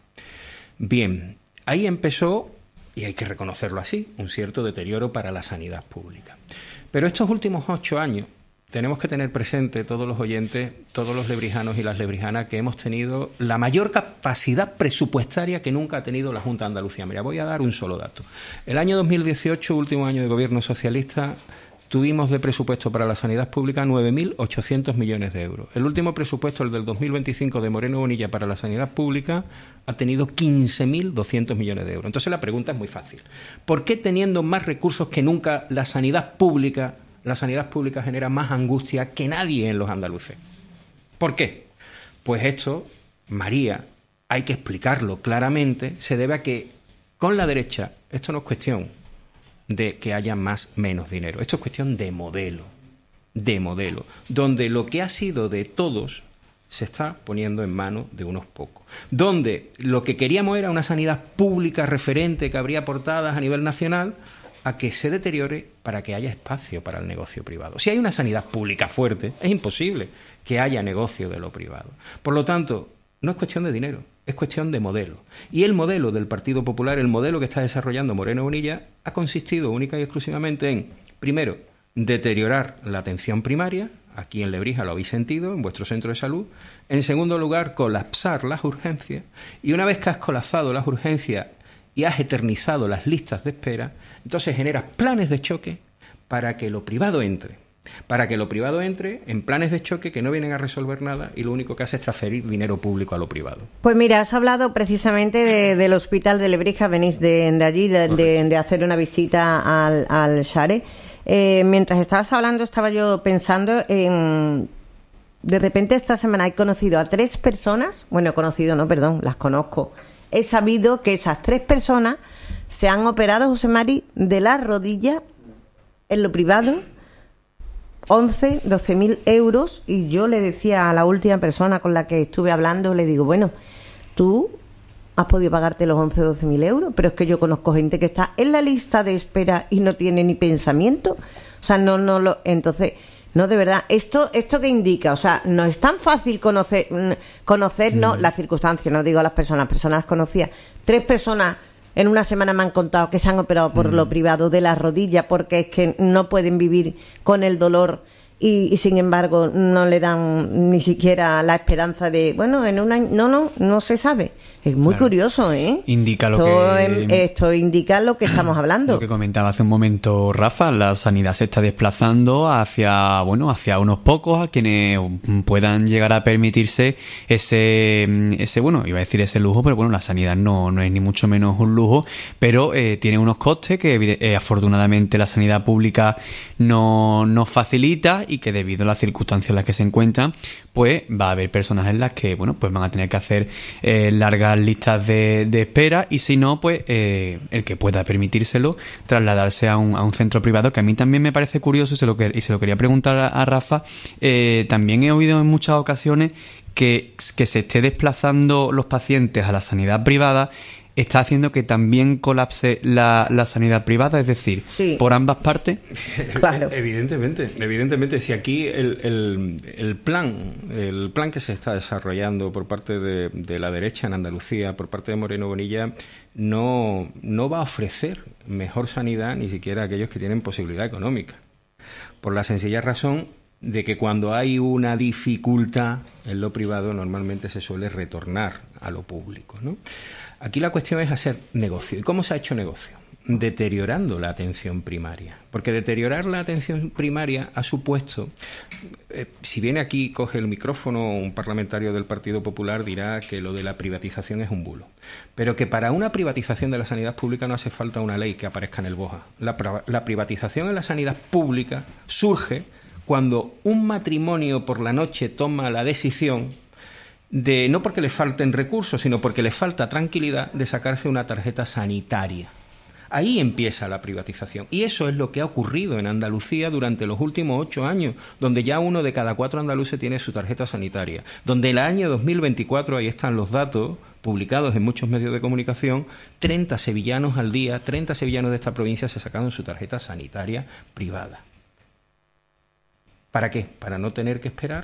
Bien, ahí empezó, y hay que reconocerlo así, un cierto deterioro para la sanidad pública. Pero estos últimos ocho años tenemos que tener presente, todos los oyentes, todos los lebrijanos y las lebrijanas, que hemos tenido la mayor capacidad presupuestaria que nunca ha tenido la Junta de Andalucía. Mira, voy a dar un solo dato. El año dos mil dieciocho, último año de gobierno socialista, tuvimos de presupuesto para la sanidad pública nueve mil ochocientos millones de euros. El último presupuesto, el del dos mil veinticinco de Moreno Bonilla para la sanidad pública, ha tenido quince mil doscientos millones de euros. Entonces la pregunta es muy fácil. ¿Por qué, teniendo más recursos que nunca, la sanidad pública, la sanidad pública genera más angustia que nadie en los andaluces? ¿Por qué? Pues esto, María, hay que explicarlo claramente, se debe a que con la derecha esto no es cuestión de que haya más menos dinero. Esto es cuestión de modelo, de modelo, donde lo que ha sido de todos se está poniendo en manos de unos pocos. Donde lo que queríamos era una sanidad pública referente que habría portadas a nivel nacional, a que se deteriore para que haya espacio para el negocio privado. Si hay una sanidad pública fuerte, es imposible que haya negocio de lo privado. Por lo tanto, no es cuestión de dinero, es cuestión de modelo. Y el modelo del Partido Popular, el modelo que está desarrollando Moreno Bonilla, ha consistido única y exclusivamente en, primero, deteriorar la atención primaria. Aquí en Lebrija lo habéis sentido, en vuestro centro de salud. En segundo lugar, colapsar las urgencias. Y una vez que has colapsado las urgencias y has eternizado las listas de espera, entonces generas planes de choque para que lo privado entre. Para que lo privado entre en planes de choque que no vienen a resolver nada y lo único que hace es transferir dinero público a lo privado. Pues mira, has hablado precisamente de, del hospital de Lebrija, venís de, de allí, de, de, de hacer una visita al, al Share. Eh, mientras estabas hablando estaba yo pensando en... De repente esta semana he conocido a tres personas, bueno, he conocido, no, perdón, las conozco. He sabido que esas tres personas se han operado, José Mari, de la rodilla en lo privado, once, doce mil euros, y yo le decía a la última persona con la que estuve hablando, le digo, bueno, tú has podido pagarte los once o doce mil euros, pero es que yo conozco gente que está en la lista de espera y no tiene ni pensamiento, o sea, no, no lo, entonces, no, de verdad, esto, esto que indica, o sea, no es tan fácil conocer, conocernos mm. las circunstancias, no digo a las personas, las personas las conocía, tres personas en una semana me han contado que se han operado por mm. lo privado de la rodilla porque es que no pueden vivir con el dolor y, y sin embargo no le dan ni siquiera la esperanza de, bueno, en un año, no, no, no se sabe. Es muy claro. curioso, ¿eh? Indica lo esto, que... Esto indica lo que estamos hablando. Lo que comentaba hace un momento Rafa, la sanidad se está desplazando hacia, bueno, hacia unos pocos, a quienes puedan llegar a permitirse ese, ese bueno, iba a decir ese lujo, pero bueno, la sanidad no, no es ni mucho menos un lujo, pero eh, tiene unos costes que eh, afortunadamente la sanidad pública no nos facilita y que debido a las circunstancias en las que se encuentran, pues va a haber personas en las que, bueno, pues van a tener que hacer eh, largas listas de, de espera y si no, pues eh, el que pueda permitírselo, trasladarse a un, a un centro privado, que a mí también me parece curioso y se lo, que, y se lo quería preguntar a, a Rafa. Eh, también he oído en muchas ocasiones que, que se esté desplazando los pacientes a la sanidad privada está haciendo que también colapse la, la sanidad privada, es decir, sí. por ambas partes. Claro. Evidentemente, evidentemente, si aquí el, el, el plan, el plan que se está desarrollando por parte de, de la derecha en Andalucía, por parte de Moreno Bonilla, no, no va a ofrecer mejor sanidad ni siquiera a aquellos que tienen posibilidad económica. Por la sencilla razón de que cuando hay una dificultad en lo privado, normalmente se suele retornar a lo público, ¿no? Aquí la cuestión es hacer negocio. ¿Y cómo se ha hecho negocio? Deteriorando la atención primaria. Porque deteriorar la atención primaria ha supuesto, eh, si viene aquí y coge el micrófono un parlamentario del Partido Popular dirá que lo de la privatización es un bulo. Pero que para una privatización de la sanidad pública no hace falta una ley que aparezca en el BOJA. La, la privatización en la sanidad pública surge cuando un matrimonio por la noche toma la decisión de, no porque le falten recursos, sino porque le falta tranquilidad, de sacarse una tarjeta sanitaria. Ahí empieza la privatización. Y eso es lo que ha ocurrido en Andalucía durante los últimos ocho años, donde ya uno de cada cuatro andaluces tiene su tarjeta sanitaria. Donde el año dos mil veinticuatro, ahí están los datos publicados en muchos medios de comunicación, treinta sevillanos al día, treinta sevillanos de esta provincia se sacaron su tarjeta sanitaria privada. ¿Para qué? Para no tener que esperar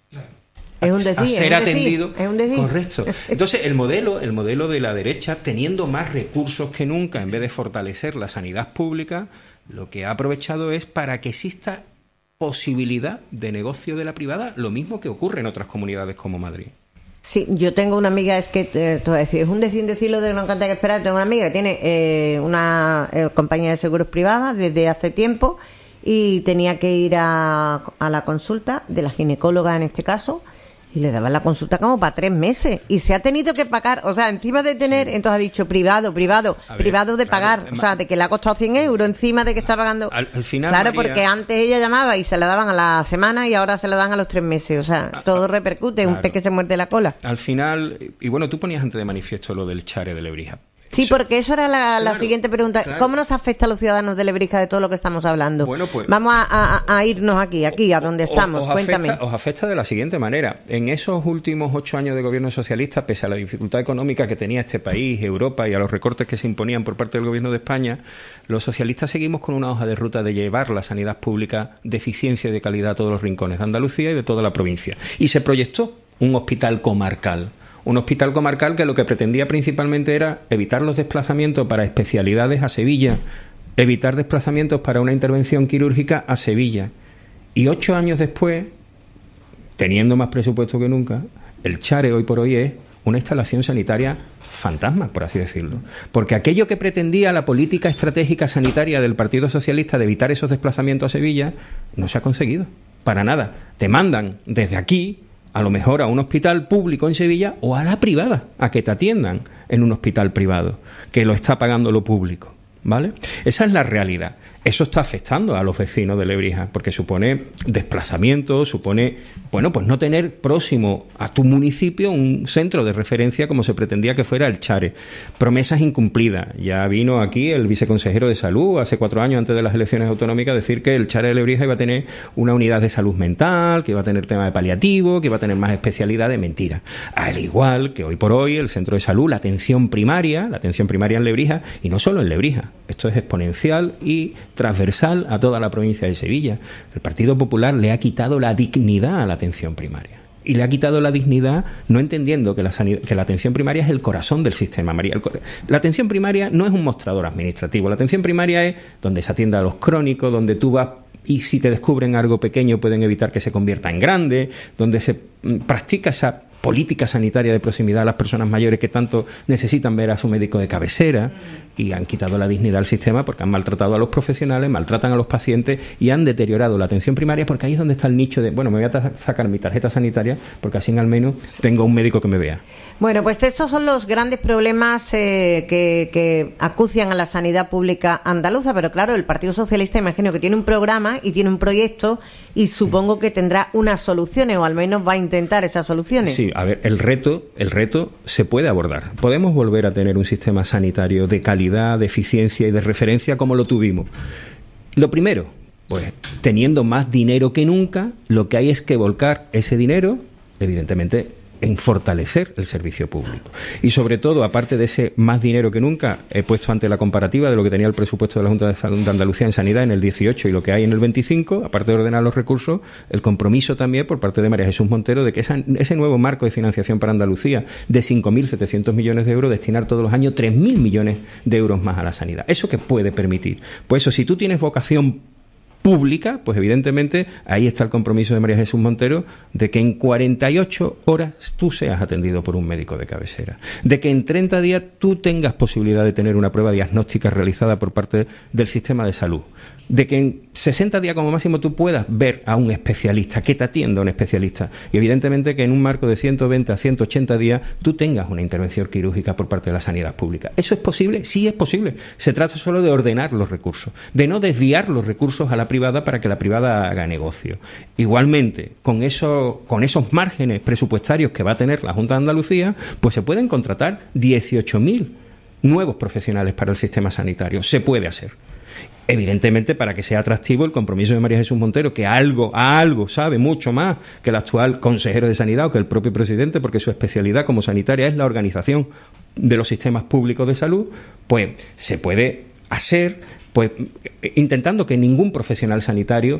es un decir, a ser es un atendido. Decir, es un decir. Correcto. Entonces, el modelo, el modelo de la derecha, teniendo más recursos que nunca, en vez de fortalecer la sanidad pública, lo que ha aprovechado es para que exista posibilidad de negocio de la privada, lo mismo que ocurre en otras comunidades como Madrid. Sí, yo tengo una amiga, es que eh, te voy a decir, es un decir decirlo de no encanta que esperar. Tengo una amiga que tiene eh, una eh, compañía de seguros privada desde hace tiempo y tenía que ir a, a la consulta de la ginecóloga en este caso. Y le daban la consulta como para tres meses. Y se ha tenido que pagar, o sea, encima de tener, sí. entonces ha dicho privado, privado, ver, privado de pagar. Claro, o sea, de que le ha costado cien euros encima de que está pagando. Al, al final, claro, María, porque antes ella llamaba y se la daban a la semana y ahora se la dan a los tres meses. O sea, a, todo repercute, claro. Un pez que se muerde la cola. Al final, y bueno, tú ponías antes de manifiesto lo del Share de Lebrija. Sí, porque eso era la, la claro, siguiente pregunta. Claro. ¿Cómo nos afecta a los ciudadanos de Lebrija de todo lo que estamos hablando? Bueno, pues, vamos a, a, a irnos aquí, aquí, a donde estamos. Os Cuéntame. Afecta, os afecta de la siguiente manera. En esos últimos ocho años de gobierno socialista, pese a la dificultad económica que tenía este país, Europa, y a los recortes que se imponían por parte del gobierno de España, los socialistas seguimos con una hoja de ruta de llevar la sanidad pública de eficiencia y de calidad a todos los rincones de Andalucía y de toda la provincia. Y se proyectó un hospital comarcal. Un hospital comarcal que lo que pretendía principalmente era evitar los desplazamientos para especialidades a Sevilla, evitar desplazamientos para una intervención quirúrgica a Sevilla. Y ocho años después, teniendo más presupuesto que nunca, el Chare hoy por hoy es una instalación sanitaria fantasma, por así decirlo. Porque aquello que pretendía la política estratégica sanitaria del Partido Socialista de evitar esos desplazamientos a Sevilla, no se ha conseguido. Para nada. Te mandan desde aquí, a lo mejor a un hospital público en Sevilla o a la privada, a que te atiendan en un hospital privado, que lo está pagando lo público, ¿vale? Esa es la realidad. Eso está afectando a los vecinos de Lebrija, porque supone desplazamiento, supone, bueno, pues no tener próximo a tu municipio un centro de referencia como se pretendía que fuera el Chare. Promesas incumplidas. Ya vino aquí el viceconsejero de Salud hace cuatro años, antes de las elecciones autonómicas, a decir que el Chare de Lebrija iba a tener una unidad de salud mental, que iba a tener tema de paliativo, que iba a tener más especialidades. Mentira. Al igual que hoy por hoy el centro de salud, la atención primaria, la atención primaria en Lebrija, y no solo en Lebrija. Esto es exponencial y transversal a toda la provincia de Sevilla. El Partido Popular le ha quitado la dignidad a la atención primaria. Y le ha quitado la dignidad no entendiendo que la, sanidad, que la atención primaria es el corazón del sistema. La atención primaria no es un mostrador administrativo. La atención primaria es donde se atiende a los crónicos, donde tú vas y si te descubren algo pequeño pueden evitar que se convierta en grande, donde se practica esa política sanitaria de proximidad a las personas mayores que tanto necesitan ver a su médico de cabecera, y han quitado la dignidad al sistema porque han maltratado a los profesionales, maltratan a los pacientes y han deteriorado la atención primaria, porque ahí es donde está el nicho de, bueno, me voy a sacar mi tarjeta sanitaria porque así al menos tengo un médico que me vea. Bueno, pues estos son los grandes problemas eh, que, que acucian a la sanidad pública andaluza, pero claro, el Partido Socialista imagino que tiene un programa y tiene un proyecto y supongo que tendrá unas soluciones, o al menos va a intentar esas soluciones. Sí, a ver, el reto, el reto se puede abordar. Podemos volver a tener un sistema sanitario de calidad, de eficiencia y de referencia como lo tuvimos. Lo primero, pues teniendo más dinero que nunca, lo que hay es que volcar ese dinero, evidentemente, en fortalecer el servicio público. Y sobre todo, aparte de ese más dinero que nunca, he puesto ante la comparativa de lo que tenía el presupuesto de la Junta de Salud de Andalucía en sanidad en el dieciocho y lo que hay en el veinticinco, aparte de ordenar los recursos, el compromiso también por parte de María Jesús Montero de que esa, ese nuevo marco de financiación para Andalucía de cinco mil setecientos millones de euros, destinar todos los años tres mil millones de euros más a la sanidad. ¿Eso qué puede permitir? Pues eso, si tú tienes vocación pública, pues evidentemente ahí está el compromiso de María Jesús Montero de que en cuarenta y ocho horas tú seas atendido por un médico de cabecera, de que en treinta días tú tengas posibilidad de tener una prueba diagnóstica realizada por parte del sistema de salud, de que en sesenta días como máximo tú puedas ver a un especialista, que te atienda un especialista, y evidentemente que en un marco de ciento veinte a ciento ochenta días tú tengas una intervención quirúrgica por parte de la sanidad pública. ¿Eso es posible? Sí es posible. Se trata solo de ordenar los recursos, de no desviar los recursos a la privada para que la privada haga negocio. Igualmente, con eso, con esos márgenes presupuestarios que va a tener la Junta de Andalucía, pues se pueden contratar dieciocho mil nuevos profesionales para el sistema sanitario. Se puede hacer. Evidentemente, para que sea atractivo, el compromiso de María Jesús Montero, que algo, a algo sabe mucho más que el actual consejero de Sanidad o que el propio presidente, porque su especialidad como sanitaria es la organización de los sistemas públicos de salud, pues se puede hacer, pues intentando que ningún profesional sanitario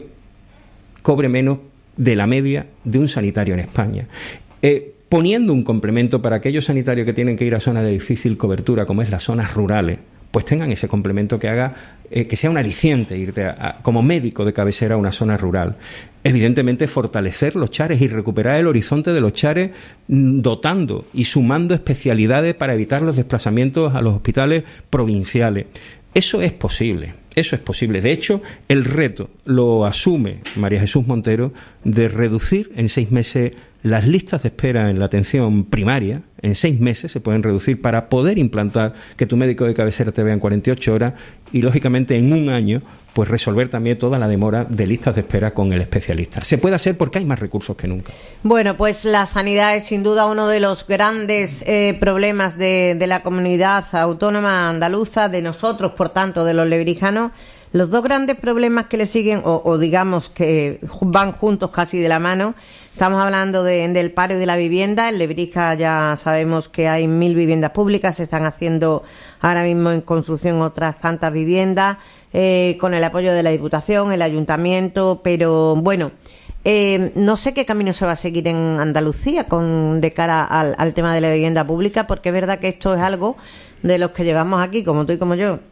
cobre menos de la media de un sanitario en España. Eh, poniendo un complemento para aquellos sanitarios que tienen que ir a zonas de difícil cobertura, como es las zonas rurales, pues tengan ese complemento que haga, eh, que sea un aliciente irte a, a, como médico de cabecera a una zona rural. Evidentemente, fortalecer los chares y recuperar el horizonte de los chares, dotando y sumando especialidades para evitar los desplazamientos a los hospitales provinciales. Eso es posible, eso es posible. De hecho, el reto lo asume María Jesús Montero de reducir en seis meses las listas de espera en la atención primaria en seis meses se pueden reducir para poder implantar que tu médico de cabecera te vea en cuarenta y ocho horas y, lógicamente, en un año pues resolver también toda la demora de listas de espera con el especialista. Se puede hacer porque hay más recursos que nunca. Bueno, pues la sanidad es sin duda uno de los grandes eh, problemas de, de la comunidad autónoma andaluza, de nosotros, por tanto, de los lebrijanos. Los dos grandes problemas que le siguen, o, o digamos que van juntos casi de la mano, estamos hablando de, del paro y de la vivienda. En Lebrija ya sabemos que hay mil viviendas públicas, se están haciendo ahora mismo en construcción otras tantas viviendas, eh, con el apoyo de la Diputación, el Ayuntamiento, pero bueno, eh, no sé qué camino se va a seguir en Andalucía con de cara al, al tema de la vivienda pública, porque es verdad que esto es algo de los que llevamos aquí, como tú y como yo,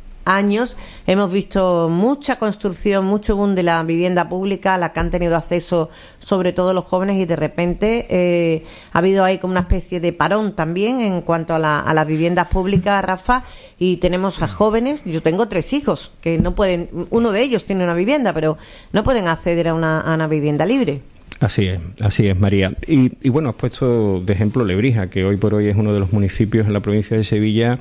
años. Hemos visto mucha construcción, mucho boom de la vivienda pública, a la que han tenido acceso sobre todo los jóvenes, y de repente eh, ha habido ahí como una especie de parón también en cuanto a, la, a las viviendas públicas, Rafa, y tenemos a jóvenes. Yo tengo tres hijos que no pueden, uno de ellos tiene una vivienda, pero no pueden acceder a una, a una vivienda libre. Así es, así es, María. Y, y bueno, has puesto de ejemplo Lebrija, que hoy por hoy es uno de los municipios en la provincia de Sevilla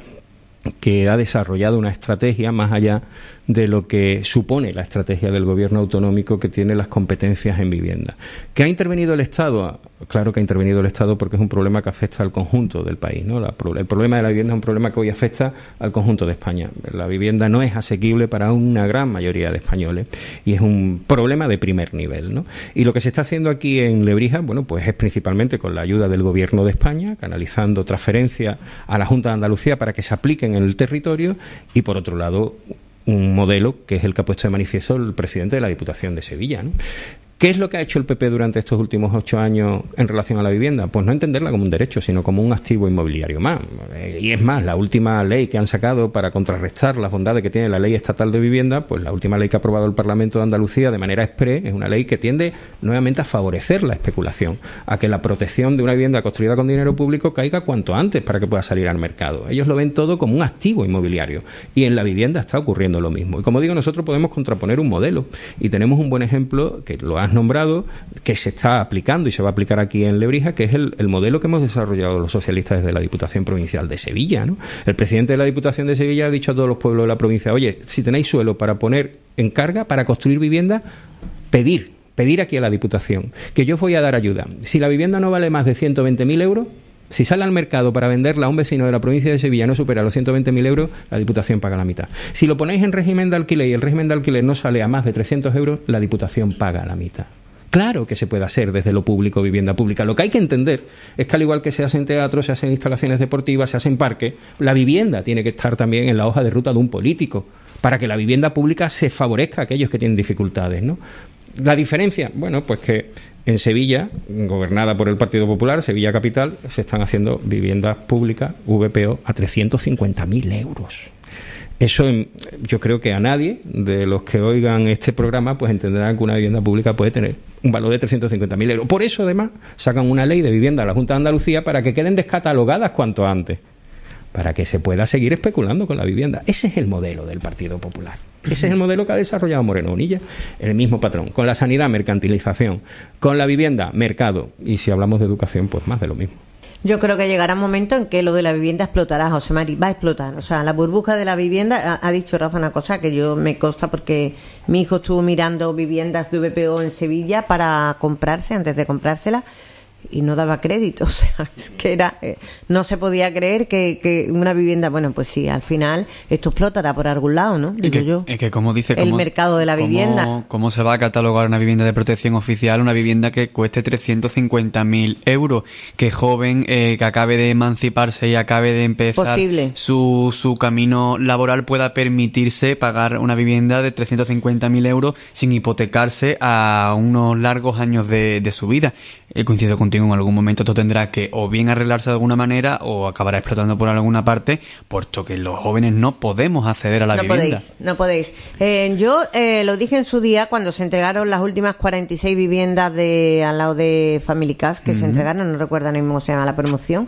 que ha desarrollado una estrategia más allá de lo que supone la estrategia del gobierno autonómico, que tiene las competencias en vivienda. ¿Que ha intervenido el Estado? Claro que ha intervenido el Estado, porque es un problema que afecta al conjunto del país, ¿no? La, el problema de la vivienda es un problema que hoy afecta al conjunto de España. La vivienda no es asequible para una gran mayoría de españoles y es un problema de primer nivel, ¿no? Y lo que se está haciendo aquí en Lebrija, bueno, pues es principalmente con la ayuda del gobierno de España, canalizando transferencias a la Junta de Andalucía para que se apliquen en el territorio, y por otro lado un modelo que es el que ha puesto de manifiesto el presidente de la Diputación de Sevilla, ¿no? ¿Qué es lo que ha hecho el P P durante estos últimos ocho años en relación a la vivienda? Pues no entenderla como un derecho, sino como un activo inmobiliario más. Y es más, la última ley que han sacado para contrarrestar las bondades que tiene la ley estatal de vivienda, pues la última ley que ha aprobado el Parlamento de Andalucía de manera exprés es una ley que tiende nuevamente a favorecer la especulación, a que la protección de una vivienda construida con dinero público caiga cuanto antes para que pueda salir al mercado. Ellos lo ven todo como un activo inmobiliario, y en la vivienda está ocurriendo lo mismo. Y como digo, nosotros podemos contraponer un modelo, y tenemos un buen ejemplo que lo has nombrado, que se está aplicando y se va a aplicar aquí en Lebrija, que es el, el modelo que hemos desarrollado los socialistas desde la Diputación Provincial de Sevilla, ¿no? El presidente de la Diputación de Sevilla ha dicho a todos los pueblos de la provincia: oye, si tenéis suelo para poner en carga, para construir vivienda, pedir, pedir aquí a la Diputación, que yo os voy a dar ayuda. Si la vivienda no vale más de ciento veinte mil euros, si sale al mercado para venderla a un vecino de la provincia de Sevilla no supera los ciento veinte mil euros, la Diputación paga la mitad. Si lo ponéis en régimen de alquiler y el régimen de alquiler no sale a más de trescientos euros, la Diputación paga la mitad. Claro que se puede hacer desde lo público vivienda pública. Lo que hay que entender es que, al igual que se hace en teatro, se hacen instalaciones deportivas, se hacen parques, la vivienda tiene que estar también en la hoja de ruta de un político, para que la vivienda pública se favorezca a aquellos que tienen dificultades, ¿no? La diferencia, bueno, pues que en Sevilla, gobernada por el Partido Popular, Sevilla Capital, se están haciendo viviendas públicas, V P O, a trescientos cincuenta mil euros. Eso, yo creo que a nadie de los que oigan este programa pues entenderán que una vivienda pública puede tener un valor de trescientos cincuenta mil euros. Por eso, además, sacan una ley de vivienda a la Junta de Andalucía para que queden descatalogadas cuanto antes, para que se pueda seguir especulando con la vivienda. Ese es el modelo del Partido Popular. Ese es el modelo que ha desarrollado Moreno Bonilla, el mismo patrón. Con la sanidad, mercantilización. Con la vivienda, mercado. Y si hablamos de educación, pues más de lo mismo. Yo creo que llegará un momento en que lo de la vivienda explotará, José Mari, va a explotar. O sea, la burbuja de la vivienda, ha, ha dicho Rafa una cosa que yo me consta, porque mi hijo estuvo mirando viviendas de V P O en Sevilla para comprarse, antes de comprársela, y no daba crédito. O sea, es que era, eh, no se podía creer que, que una vivienda, bueno, pues sí, al final esto explotará por algún lado, ¿no? Digo es que, yo. Es que, como dice, el como, mercado de la como, vivienda. ¿Cómo se va a catalogar una vivienda de protección oficial? Una vivienda que cueste trescientos cincuenta mil euros. Que joven eh, que acabe de emanciparse y acabe de empezar Posible. su su camino laboral pueda permitirse pagar una vivienda de trescientos cincuenta mil euros sin hipotecarse a unos largos años de, de su vida. He coincidido contigo, en algún momento esto tendrá que o bien arreglarse de alguna manera o acabará explotando por alguna parte, puesto que los jóvenes no podemos acceder a la no vivienda. Podéis, no podéis. Eh, yo eh, lo dije en su día cuando se entregaron las últimas cuarenta y seis viviendas de al lado de Family Cash, que uh-huh. se entregaron, no recuerdo ni cómo se llama la promoción,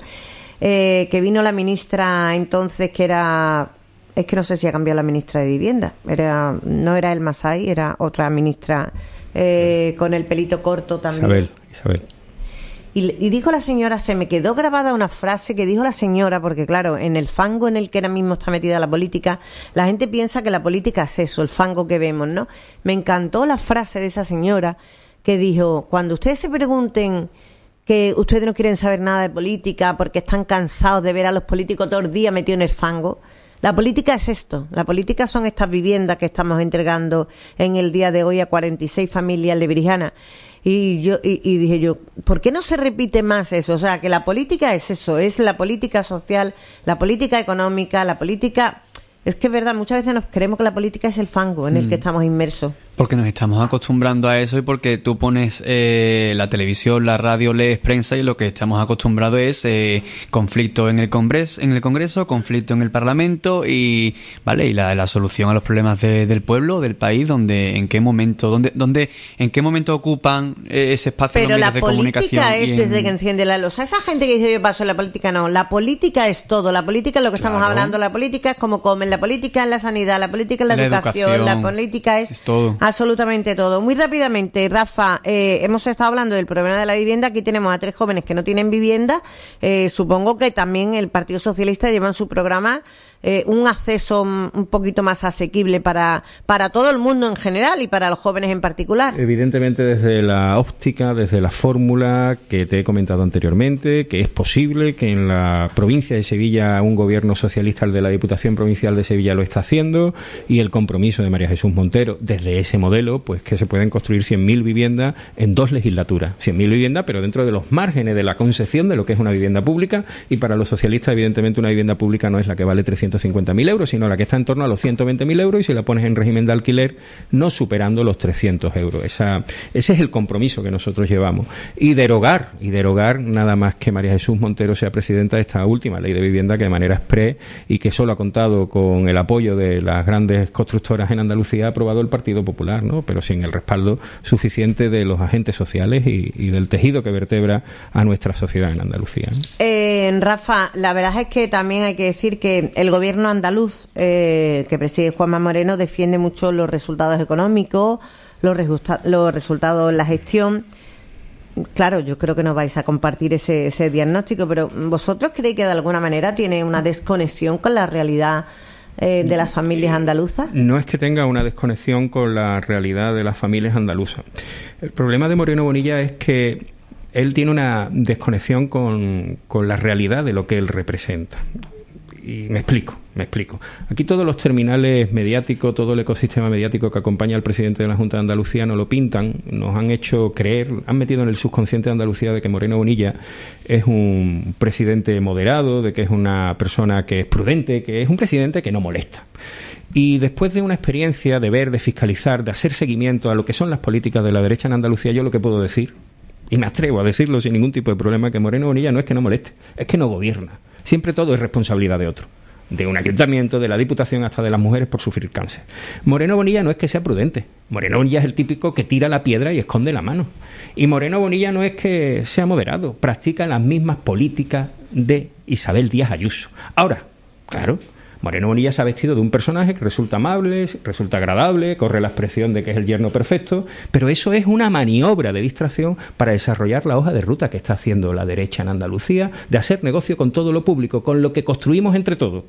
eh, que vino la ministra entonces, que era... Es que no sé si ha cambiado la ministra de Vivienda. Era, no era el Masai, era otra ministra eh, con el pelito corto también. Isabel, Isabel. Y, y dijo la señora, se me quedó grabada una frase que dijo la señora, porque claro, en el fango en el que ahora mismo está metida la política, la gente piensa que la política es eso, el fango que vemos, ¿no? Me encantó la frase de esa señora que dijo, cuando ustedes se pregunten que ustedes no quieren saber nada de política porque están cansados de ver a los políticos todo el día metidos en el fango, la política es esto, la política son estas viviendas que estamos entregando en el día de hoy a cuarenta y seis familias lebrijanas. Y yo y, y dije yo, ¿por qué no se repite más eso? O sea, que la política es eso, es la política social, la política económica, la política... Es que es verdad, muchas veces nos creemos que la política es el fango en el mm. que estamos inmersos. Porque nos estamos acostumbrando a eso y porque tú pones eh, la televisión, la radio, lees prensa y lo que estamos acostumbrados es eh, conflicto en el Congreso, en el Congreso, conflicto en el Parlamento y vale y la, la solución a los problemas de, del pueblo, del país, donde en qué momento, donde, donde en qué momento ocupan eh, ese espacio Pero los medios la de comunicación. Pero la política es en... desde que enciende la luz. Esa gente que dice yo paso en la política no, la política es todo, la política es lo que claro. estamos hablando, la política es cómo comen, la política es la sanidad, la política es la, la educación, educación, la política es, es todo. absolutamente todo. Muy rápidamente, Rafa, eh, hemos estado hablando del problema de la vivienda. Aquí tenemos a tres jóvenes que no tienen vivienda. Eh, supongo que también el Partido Socialista lleva en su programa eh, un acceso un poquito más asequible para, para todo el mundo en general y para los jóvenes en particular. Evidentemente desde la óptica, desde la fórmula que te he comentado anteriormente, que es posible que en la provincia de Sevilla un gobierno socialista, el de la Diputación Provincial de Sevilla, lo está haciendo, y el compromiso de María Jesús Montero desde ese modelo, pues que se pueden construir cien mil viviendas en dos legislaturas. cien mil viviendas, pero dentro de los márgenes de la concepción de lo que es una vivienda pública, y para los socialistas evidentemente una vivienda pública no es la que vale trescientos cincuenta mil euros, sino la que está en torno a los ciento veinte mil euros, y si la pones en régimen de alquiler, no superando los trescientos euros. Esa, ese es el compromiso que nosotros llevamos. Y derogar, y derogar nada más que María Jesús Montero sea presidenta de esta última ley de vivienda que de manera exprés y que solo ha contado con el apoyo de las grandes constructoras en Andalucía, ha aprobado el Partido Popular, ¿no? Pero sin el respaldo suficiente de los agentes sociales y, y del tejido que vertebra a nuestra sociedad en Andalucía, ¿no? Eh, Rafa, la verdad es que también hay que decir que el gobierno andaluz eh, que preside Juanma Moreno defiende mucho los resultados económicos, los, rejusta- los resultados en la gestión. Claro, yo creo que no vais a compartir ese, ese diagnóstico, pero ¿vosotros creéis que de alguna manera tiene una desconexión con la realidad eh, de las familias andaluzas? No es que tenga una desconexión con la realidad de las familias andaluzas. El problema de Moreno Bonilla es que él tiene una desconexión con, con la realidad de lo que él representa. Y me explico, me explico. Aquí todos los terminales mediáticos, todo el ecosistema mediático que acompaña al presidente de la Junta de Andalucía nos lo pintan, nos han hecho creer, han metido en el subconsciente de Andalucía de que Moreno Bonilla es un presidente moderado, de que es una persona que es prudente, que es un presidente que no molesta. Y después de una experiencia de ver, de fiscalizar, de hacer seguimiento a lo que son las políticas de la derecha en Andalucía, yo lo que puedo decir, y me atrevo a decirlo sin ningún tipo de problema, que Moreno Bonilla no es que no moleste, es que no gobierna. Siempre todo es responsabilidad de otro, de un ayuntamiento, de la Diputación, hasta de las mujeres por sufrir cáncer. Moreno Bonilla no es que sea prudente. Moreno Bonilla es el típico que tira la piedra y esconde la mano. Y Moreno Bonilla no es que sea moderado, practica las mismas políticas de Isabel Díaz Ayuso. Ahora, claro, Moreno Bonilla se ha vestido de un personaje que resulta amable, resulta agradable, corre la expresión de que es el yerno perfecto, pero eso es una maniobra de distracción para desarrollar la hoja de ruta que está haciendo la derecha en Andalucía, de hacer negocio con todo lo público, con lo que construimos entre todos.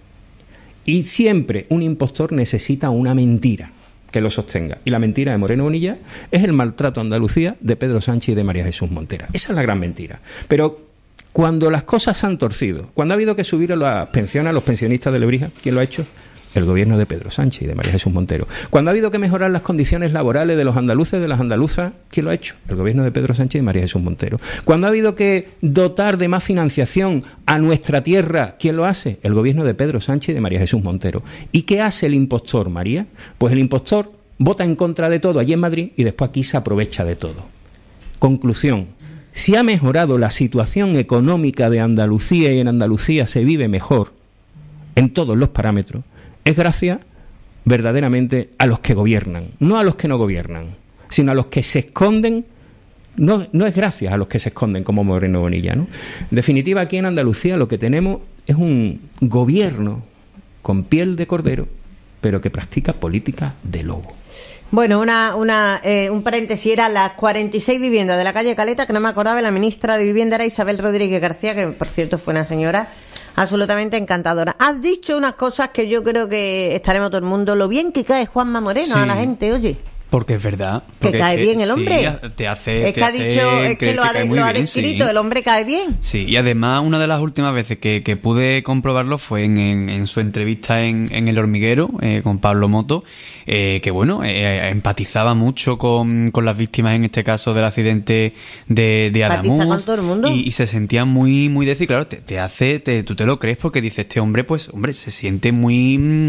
Y siempre un impostor necesita una mentira que lo sostenga. Y la mentira de Moreno Bonilla es el maltrato a Andalucía de Pedro Sánchez y de María Jesús Montero. Esa es la gran mentira. Pero cuando las cosas se han torcido, cuando ha habido que subir a las pensiones a los pensionistas de Lebrija, ¿quién lo ha hecho? El gobierno de Pedro Sánchez y de María Jesús Montero. Cuando ha habido que mejorar las condiciones laborales de los andaluces, de las andaluzas, ¿quién lo ha hecho? El gobierno de Pedro Sánchez y María Jesús Montero. Cuando ha habido que dotar de más financiación a nuestra tierra, ¿quién lo hace? El gobierno de Pedro Sánchez y de María Jesús Montero. ¿Y qué hace el impostor, María? Pues el impostor vota en contra de todo allí en Madrid y después aquí se aprovecha de todo. Conclusión. Si ha mejorado la situación económica de Andalucía y en Andalucía se vive mejor en todos los parámetros, es gracias verdaderamente a los que gobiernan, no a los que no gobiernan, sino a los que se esconden. No, no es gracias a los que se esconden como Moreno Bonilla, ¿no? En definitiva, aquí en Andalucía lo que tenemos es un gobierno con piel de cordero pero que practica política de lobo. Bueno, una, una, eh, un paréntesis, era las cuarenta y seis viviendas de la calle Caleta, que no me acordaba, la ministra de Vivienda era Isabel Rodríguez García, que por cierto fue una señora absolutamente encantadora. Has dicho unas cosas que yo creo que estaremos todo el mundo, lo bien que cae Juanma Moreno sí. a la gente, oye. Porque es verdad. Que cae es, bien el hombre. Sí, te hace. Es te que ha hace dicho, es que lo ha, de, lo ha descrito, sí. el hombre cae bien. Sí, y además una de las últimas veces que, que pude comprobarlo fue en, en, en su entrevista en, en El Hormiguero eh, con Pablo Moto, eh, que bueno, eh, empatizaba mucho con, con las víctimas, en este caso del accidente de, de Adamuz. Empatiza con todo el mundo. Y, y se sentía muy, muy decir, claro, te, te hace, te, tú te lo crees porque dice este hombre, pues, hombre, se siente muy,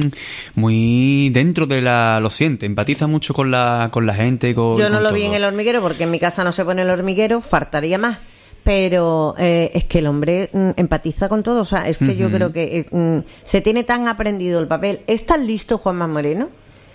muy dentro de la, lo siente, empatiza mucho con la, con la gente. Con, Yo no con lo todo. vi en El Hormiguero porque en mi casa no se pone El Hormiguero, faltaría más. Pero eh, es que el hombre mm, empatiza con todo. O sea, es que uh-huh. yo creo que eh, mm, se tiene tan aprendido el papel. ¿Es tan listo Juanma Moreno?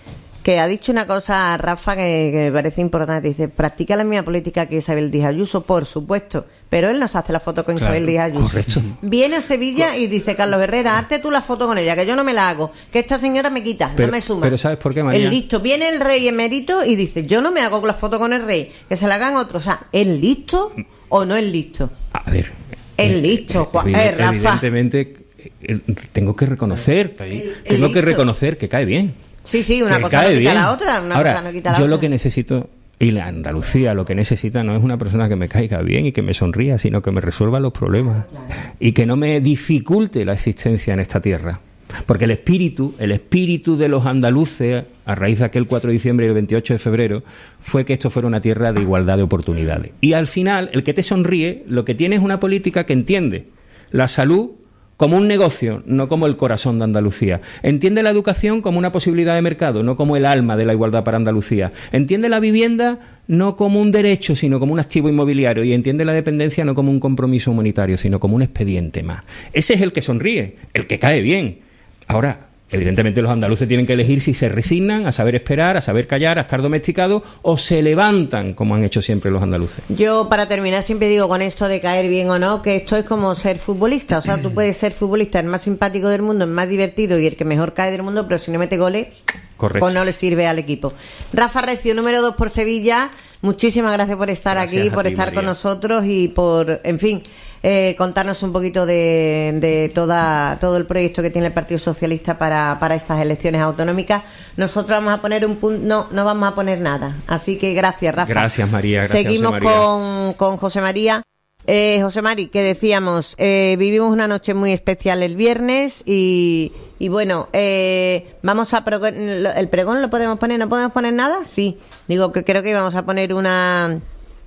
Que ha dicho una cosa a Rafa que, que me parece importante. Dice, practica la misma política que Isabel Díaz Ayuso, por supuesto. Pero él no se hace la foto con claro, Isabel Díaz Ayuso. Correcto. Viene a Sevilla y dice, Carlos Herrera, hazte tú la foto con ella, que yo no me la hago. Que esta señora me quita, pero, no me suma. Pero ¿sabes por qué, María? El listo. Viene el rey emérito y dice, yo no me hago la foto con el rey, que se la hagan otros. O sea, ¿es listo o no es listo? A ver. Es eh, listo, Juan. Eh, eh, Rafa. Evidentemente, eh, tengo que reconocer, el, el tengo listo. que reconocer que cae bien. Sí, sí, una cosa no quita bien. la otra, una Ahora, cosa no quita la yo otra. Lo que necesito, y la Andalucía lo que necesita no es una persona que me caiga bien y que me sonría, sino que me resuelva los problemas y que no me dificulte la existencia en esta tierra. Porque el espíritu, el espíritu de los andaluces, a raíz de aquel cuatro de diciembre y el veintiocho de febrero, fue que esto fuera una tierra de igualdad de oportunidades. Y al final, el que te sonríe, lo que tiene es una política que entiende la salud como un negocio, no como el corazón de Andalucía. Entiende la educación como una posibilidad de mercado, no como el alma de la igualdad para Andalucía. Entiende la vivienda no como un derecho, sino como un activo inmobiliario. Y entiende la dependencia no como un compromiso humanitario, sino como un expediente más. Ese es el que sonríe, el que cae bien. Ahora, evidentemente los andaluces tienen que elegir si se resignan a saber esperar, a saber callar, a estar domesticados, o se levantan, como han hecho siempre los andaluces. Yo, para terminar, siempre digo con esto de caer bien o no, que esto es como ser futbolista. O sea, tú puedes ser futbolista, el más simpático del mundo, el más divertido y el que mejor cae del mundo, pero si no mete goles, correcto, pues no le sirve al equipo. Rafa Recio, número dos por Sevilla. Muchísimas gracias por estar gracias aquí, por ti, estar María. Con nosotros y por, en fin, eh, contarnos un poquito de, de toda, todo el proyecto que tiene el Partido Socialista para, para estas elecciones autonómicas. Nosotros vamos a poner un punto, no, no vamos a poner nada. Así que gracias, Rafa. Gracias, María. Gracias, Seguimos José María. Con, con José María. Eh, José Mari, que decíamos, eh, vivimos una noche muy especial el viernes y, y bueno, eh, vamos a pro- el pregón lo podemos poner, ¿no podemos poner nada? Sí, digo que creo que íbamos a poner una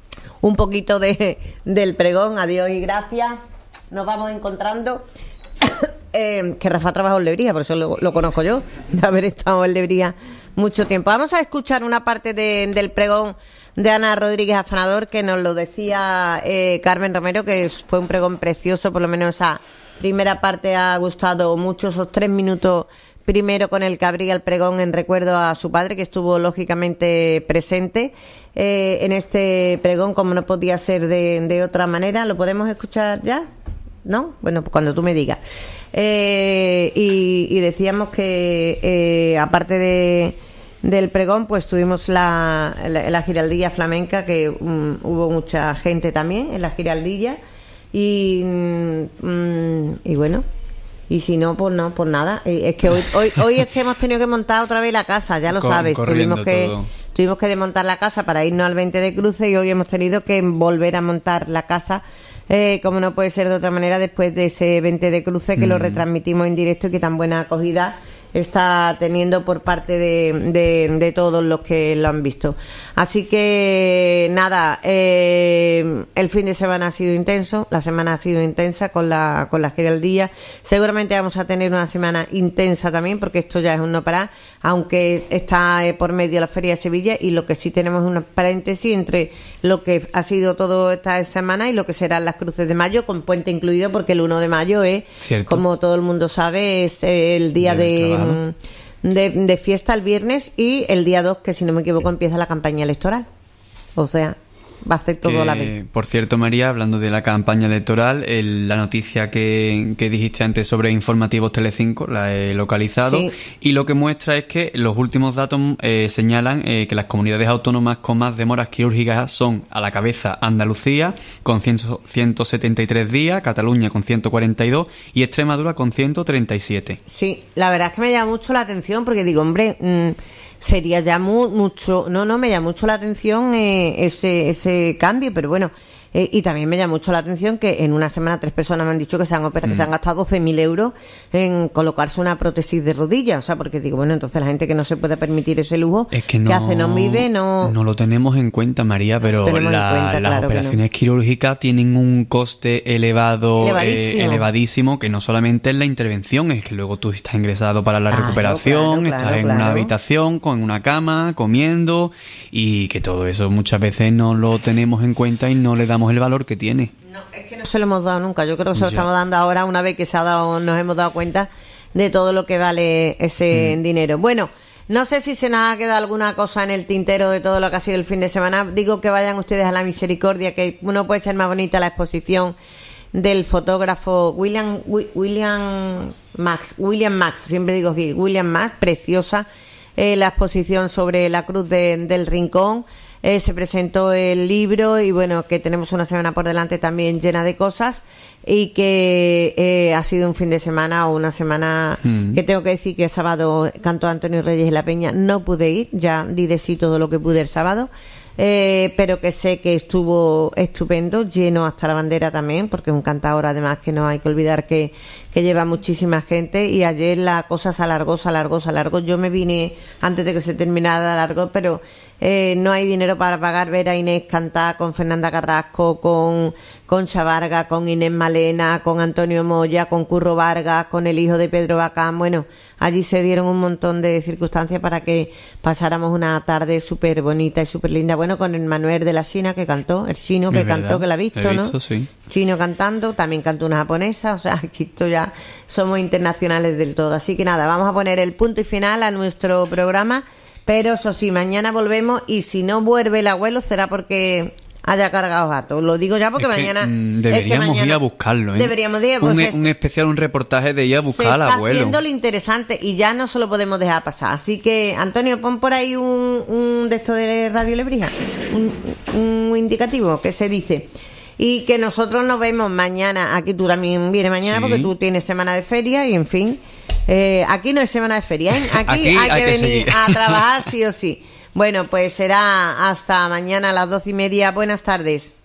un poquito de del pregón. Adiós y gracias, nos vamos encontrando. eh, que Rafa trabajó en Lebría, por eso lo, lo conozco yo, de haber estado en Lebría mucho tiempo. Vamos a escuchar una parte de, del pregón de Ana Rodríguez Afanador, que nos lo decía eh, Carmen Romero, que fue un pregón precioso, por lo menos esa primera parte ha gustado mucho, esos tres minutos primero con el que abría el pregón en recuerdo a su padre, que estuvo lógicamente presente eh, en este pregón, como no podía ser de, de otra manera. ¿Lo podemos escuchar ya? ¿No? Bueno, pues cuando tú me digas. Eh, y, y decíamos que eh, aparte de del pregón, pues tuvimos la, la, la giraldilla flamenca, que um, hubo mucha gente también en la giraldilla y um, y bueno, y si no, pues no, pues nada. Es que hoy hoy hoy es que hemos tenido que montar otra vez la casa, ya lo Con, sabes, tuvimos que todo. tuvimos que desmontar la casa para irnos al veinte de Cruces y hoy hemos tenido que volver a montar la casa. Eh, como no puede ser de otra manera, después de ese veinte de Cruces que mm. lo retransmitimos en directo y que tan buena acogida está teniendo por parte de, de, de todos los que lo han visto. Así que nada, eh, el fin de semana ha sido intenso, la semana ha sido intensa con la con la giraldilla. Seguramente vamos a tener una semana intensa también, porque esto ya es un no parar, aunque está eh, por medio la Feria de Sevilla, y lo que sí tenemos es un paréntesis entre lo que ha sido toda esta semana y lo que serán las cruces de mayo, con puente incluido, porque el uno de mayo es, Cierto. como todo el mundo sabe, es el día de De, de fiesta el viernes, y el día dos, que si no me equivoco empieza la campaña electoral. O sea, va a hacer todo que, a la vez. Por cierto, María, hablando de la campaña electoral, el, la noticia que, que dijiste antes sobre informativos Telecinco la he localizado, sí. Y lo que muestra es que los últimos datos eh, señalan eh, que las comunidades autónomas con más demoras quirúrgicas son a la cabeza Andalucía con ciento setenta y tres días, Cataluña con ciento cuarenta y dos y Extremadura con ciento treinta y siete. Sí, la verdad es que me llama mucho la atención porque digo, hombre, mmm, sería ya mu mucho, no, no, me llama mucho la atención eh, ese, ese cambio, pero bueno, eh, y también me llama mucho la atención que en una semana tres personas me han dicho que se han operado, mm. que se han gastado doce mil euros en colocarse una prótesis de rodilla, o sea, porque digo, bueno, entonces la gente que no se puede permitir ese lujo, es que no, hace? No vive, no... No lo tenemos en cuenta, María, pero la, cuenta, las claro operaciones no. quirúrgicas tienen un coste elevado, elevadísimo. Eh, elevadísimo, que no solamente es la intervención, es que luego tú estás ingresado para la claro, recuperación, claro, estás claro, en claro. una habitación, con una cama, comiendo, y que todo eso muchas veces no lo tenemos en cuenta y no le damos el valor que tiene. No, es que no se lo hemos dado nunca. Yo creo que se lo ya. estamos dando ahora una vez que se ha dado, nos hemos dado cuenta de todo lo que vale ese mm. dinero. Bueno, no sé si se nos ha quedado alguna cosa en el tintero de todo lo que ha sido el fin de semana. Digo que vayan ustedes a la Misericordia, que no puede ser más bonita la exposición del fotógrafo William William Max, William Max, siempre digo Gil, William Max, preciosa eh, la exposición sobre la Cruz de, del Rincón. Eh, se presentó el libro y bueno, que tenemos una semana por delante también llena de cosas y que eh, ha sido un fin de semana o una semana mm. que tengo que decir que el sábado cantó Antonio Reyes y La Peña, no pude ir, ya di de sí todo lo que pude el sábado, eh, pero que sé que estuvo estupendo, lleno hasta la bandera también, porque es un cantador además que no hay que olvidar que, que lleva muchísima gente y ayer la cosa se alargó, se alargó, se alargó, yo me vine antes de que se terminara de alargar, pero Eh, no hay dinero para pagar ver a Inés cantar con Fernanda Carrasco, con Concha Vargas, con Inés Malena, con Antonio Moya, con Curro Vargas, con el hijo de Pedro Bacán. Bueno, allí se dieron un montón de circunstancias para que pasáramos una tarde súper bonita y súper linda. Bueno, con el Manuel de la China que cantó, el chino que cantó, que la ha visto, he ¿no? visto, sí. Chino cantando, también cantó una japonesa, o sea, aquí esto ya somos internacionales del todo. Así que nada, vamos a poner el punto y final a nuestro programa. Pero eso sí, mañana volvemos y si no vuelve el abuelo será porque haya cargado gatos. Lo digo ya porque es que, mañana... Mm, deberíamos es que mañana ir a buscarlo, ¿eh? Deberíamos ir, pues un, es, un especial, un reportaje de ir a buscar al abuelo. Se está haciendo lo interesante y ya no se lo podemos dejar pasar. Así que, Antonio, pon por ahí un, un de esto de Radio Lebrija, un, un indicativo que se dice... Y que nosotros nos vemos mañana. Aquí tú también vienes mañana sí. porque tú tienes semana de feria y en fin... Eh, aquí no es semana de feria, ¿eh? Aquí, aquí hay, hay que, que venir seguir. a trabajar sí o sí. Bueno, pues será hasta mañana a las doce y media. Buenas tardes.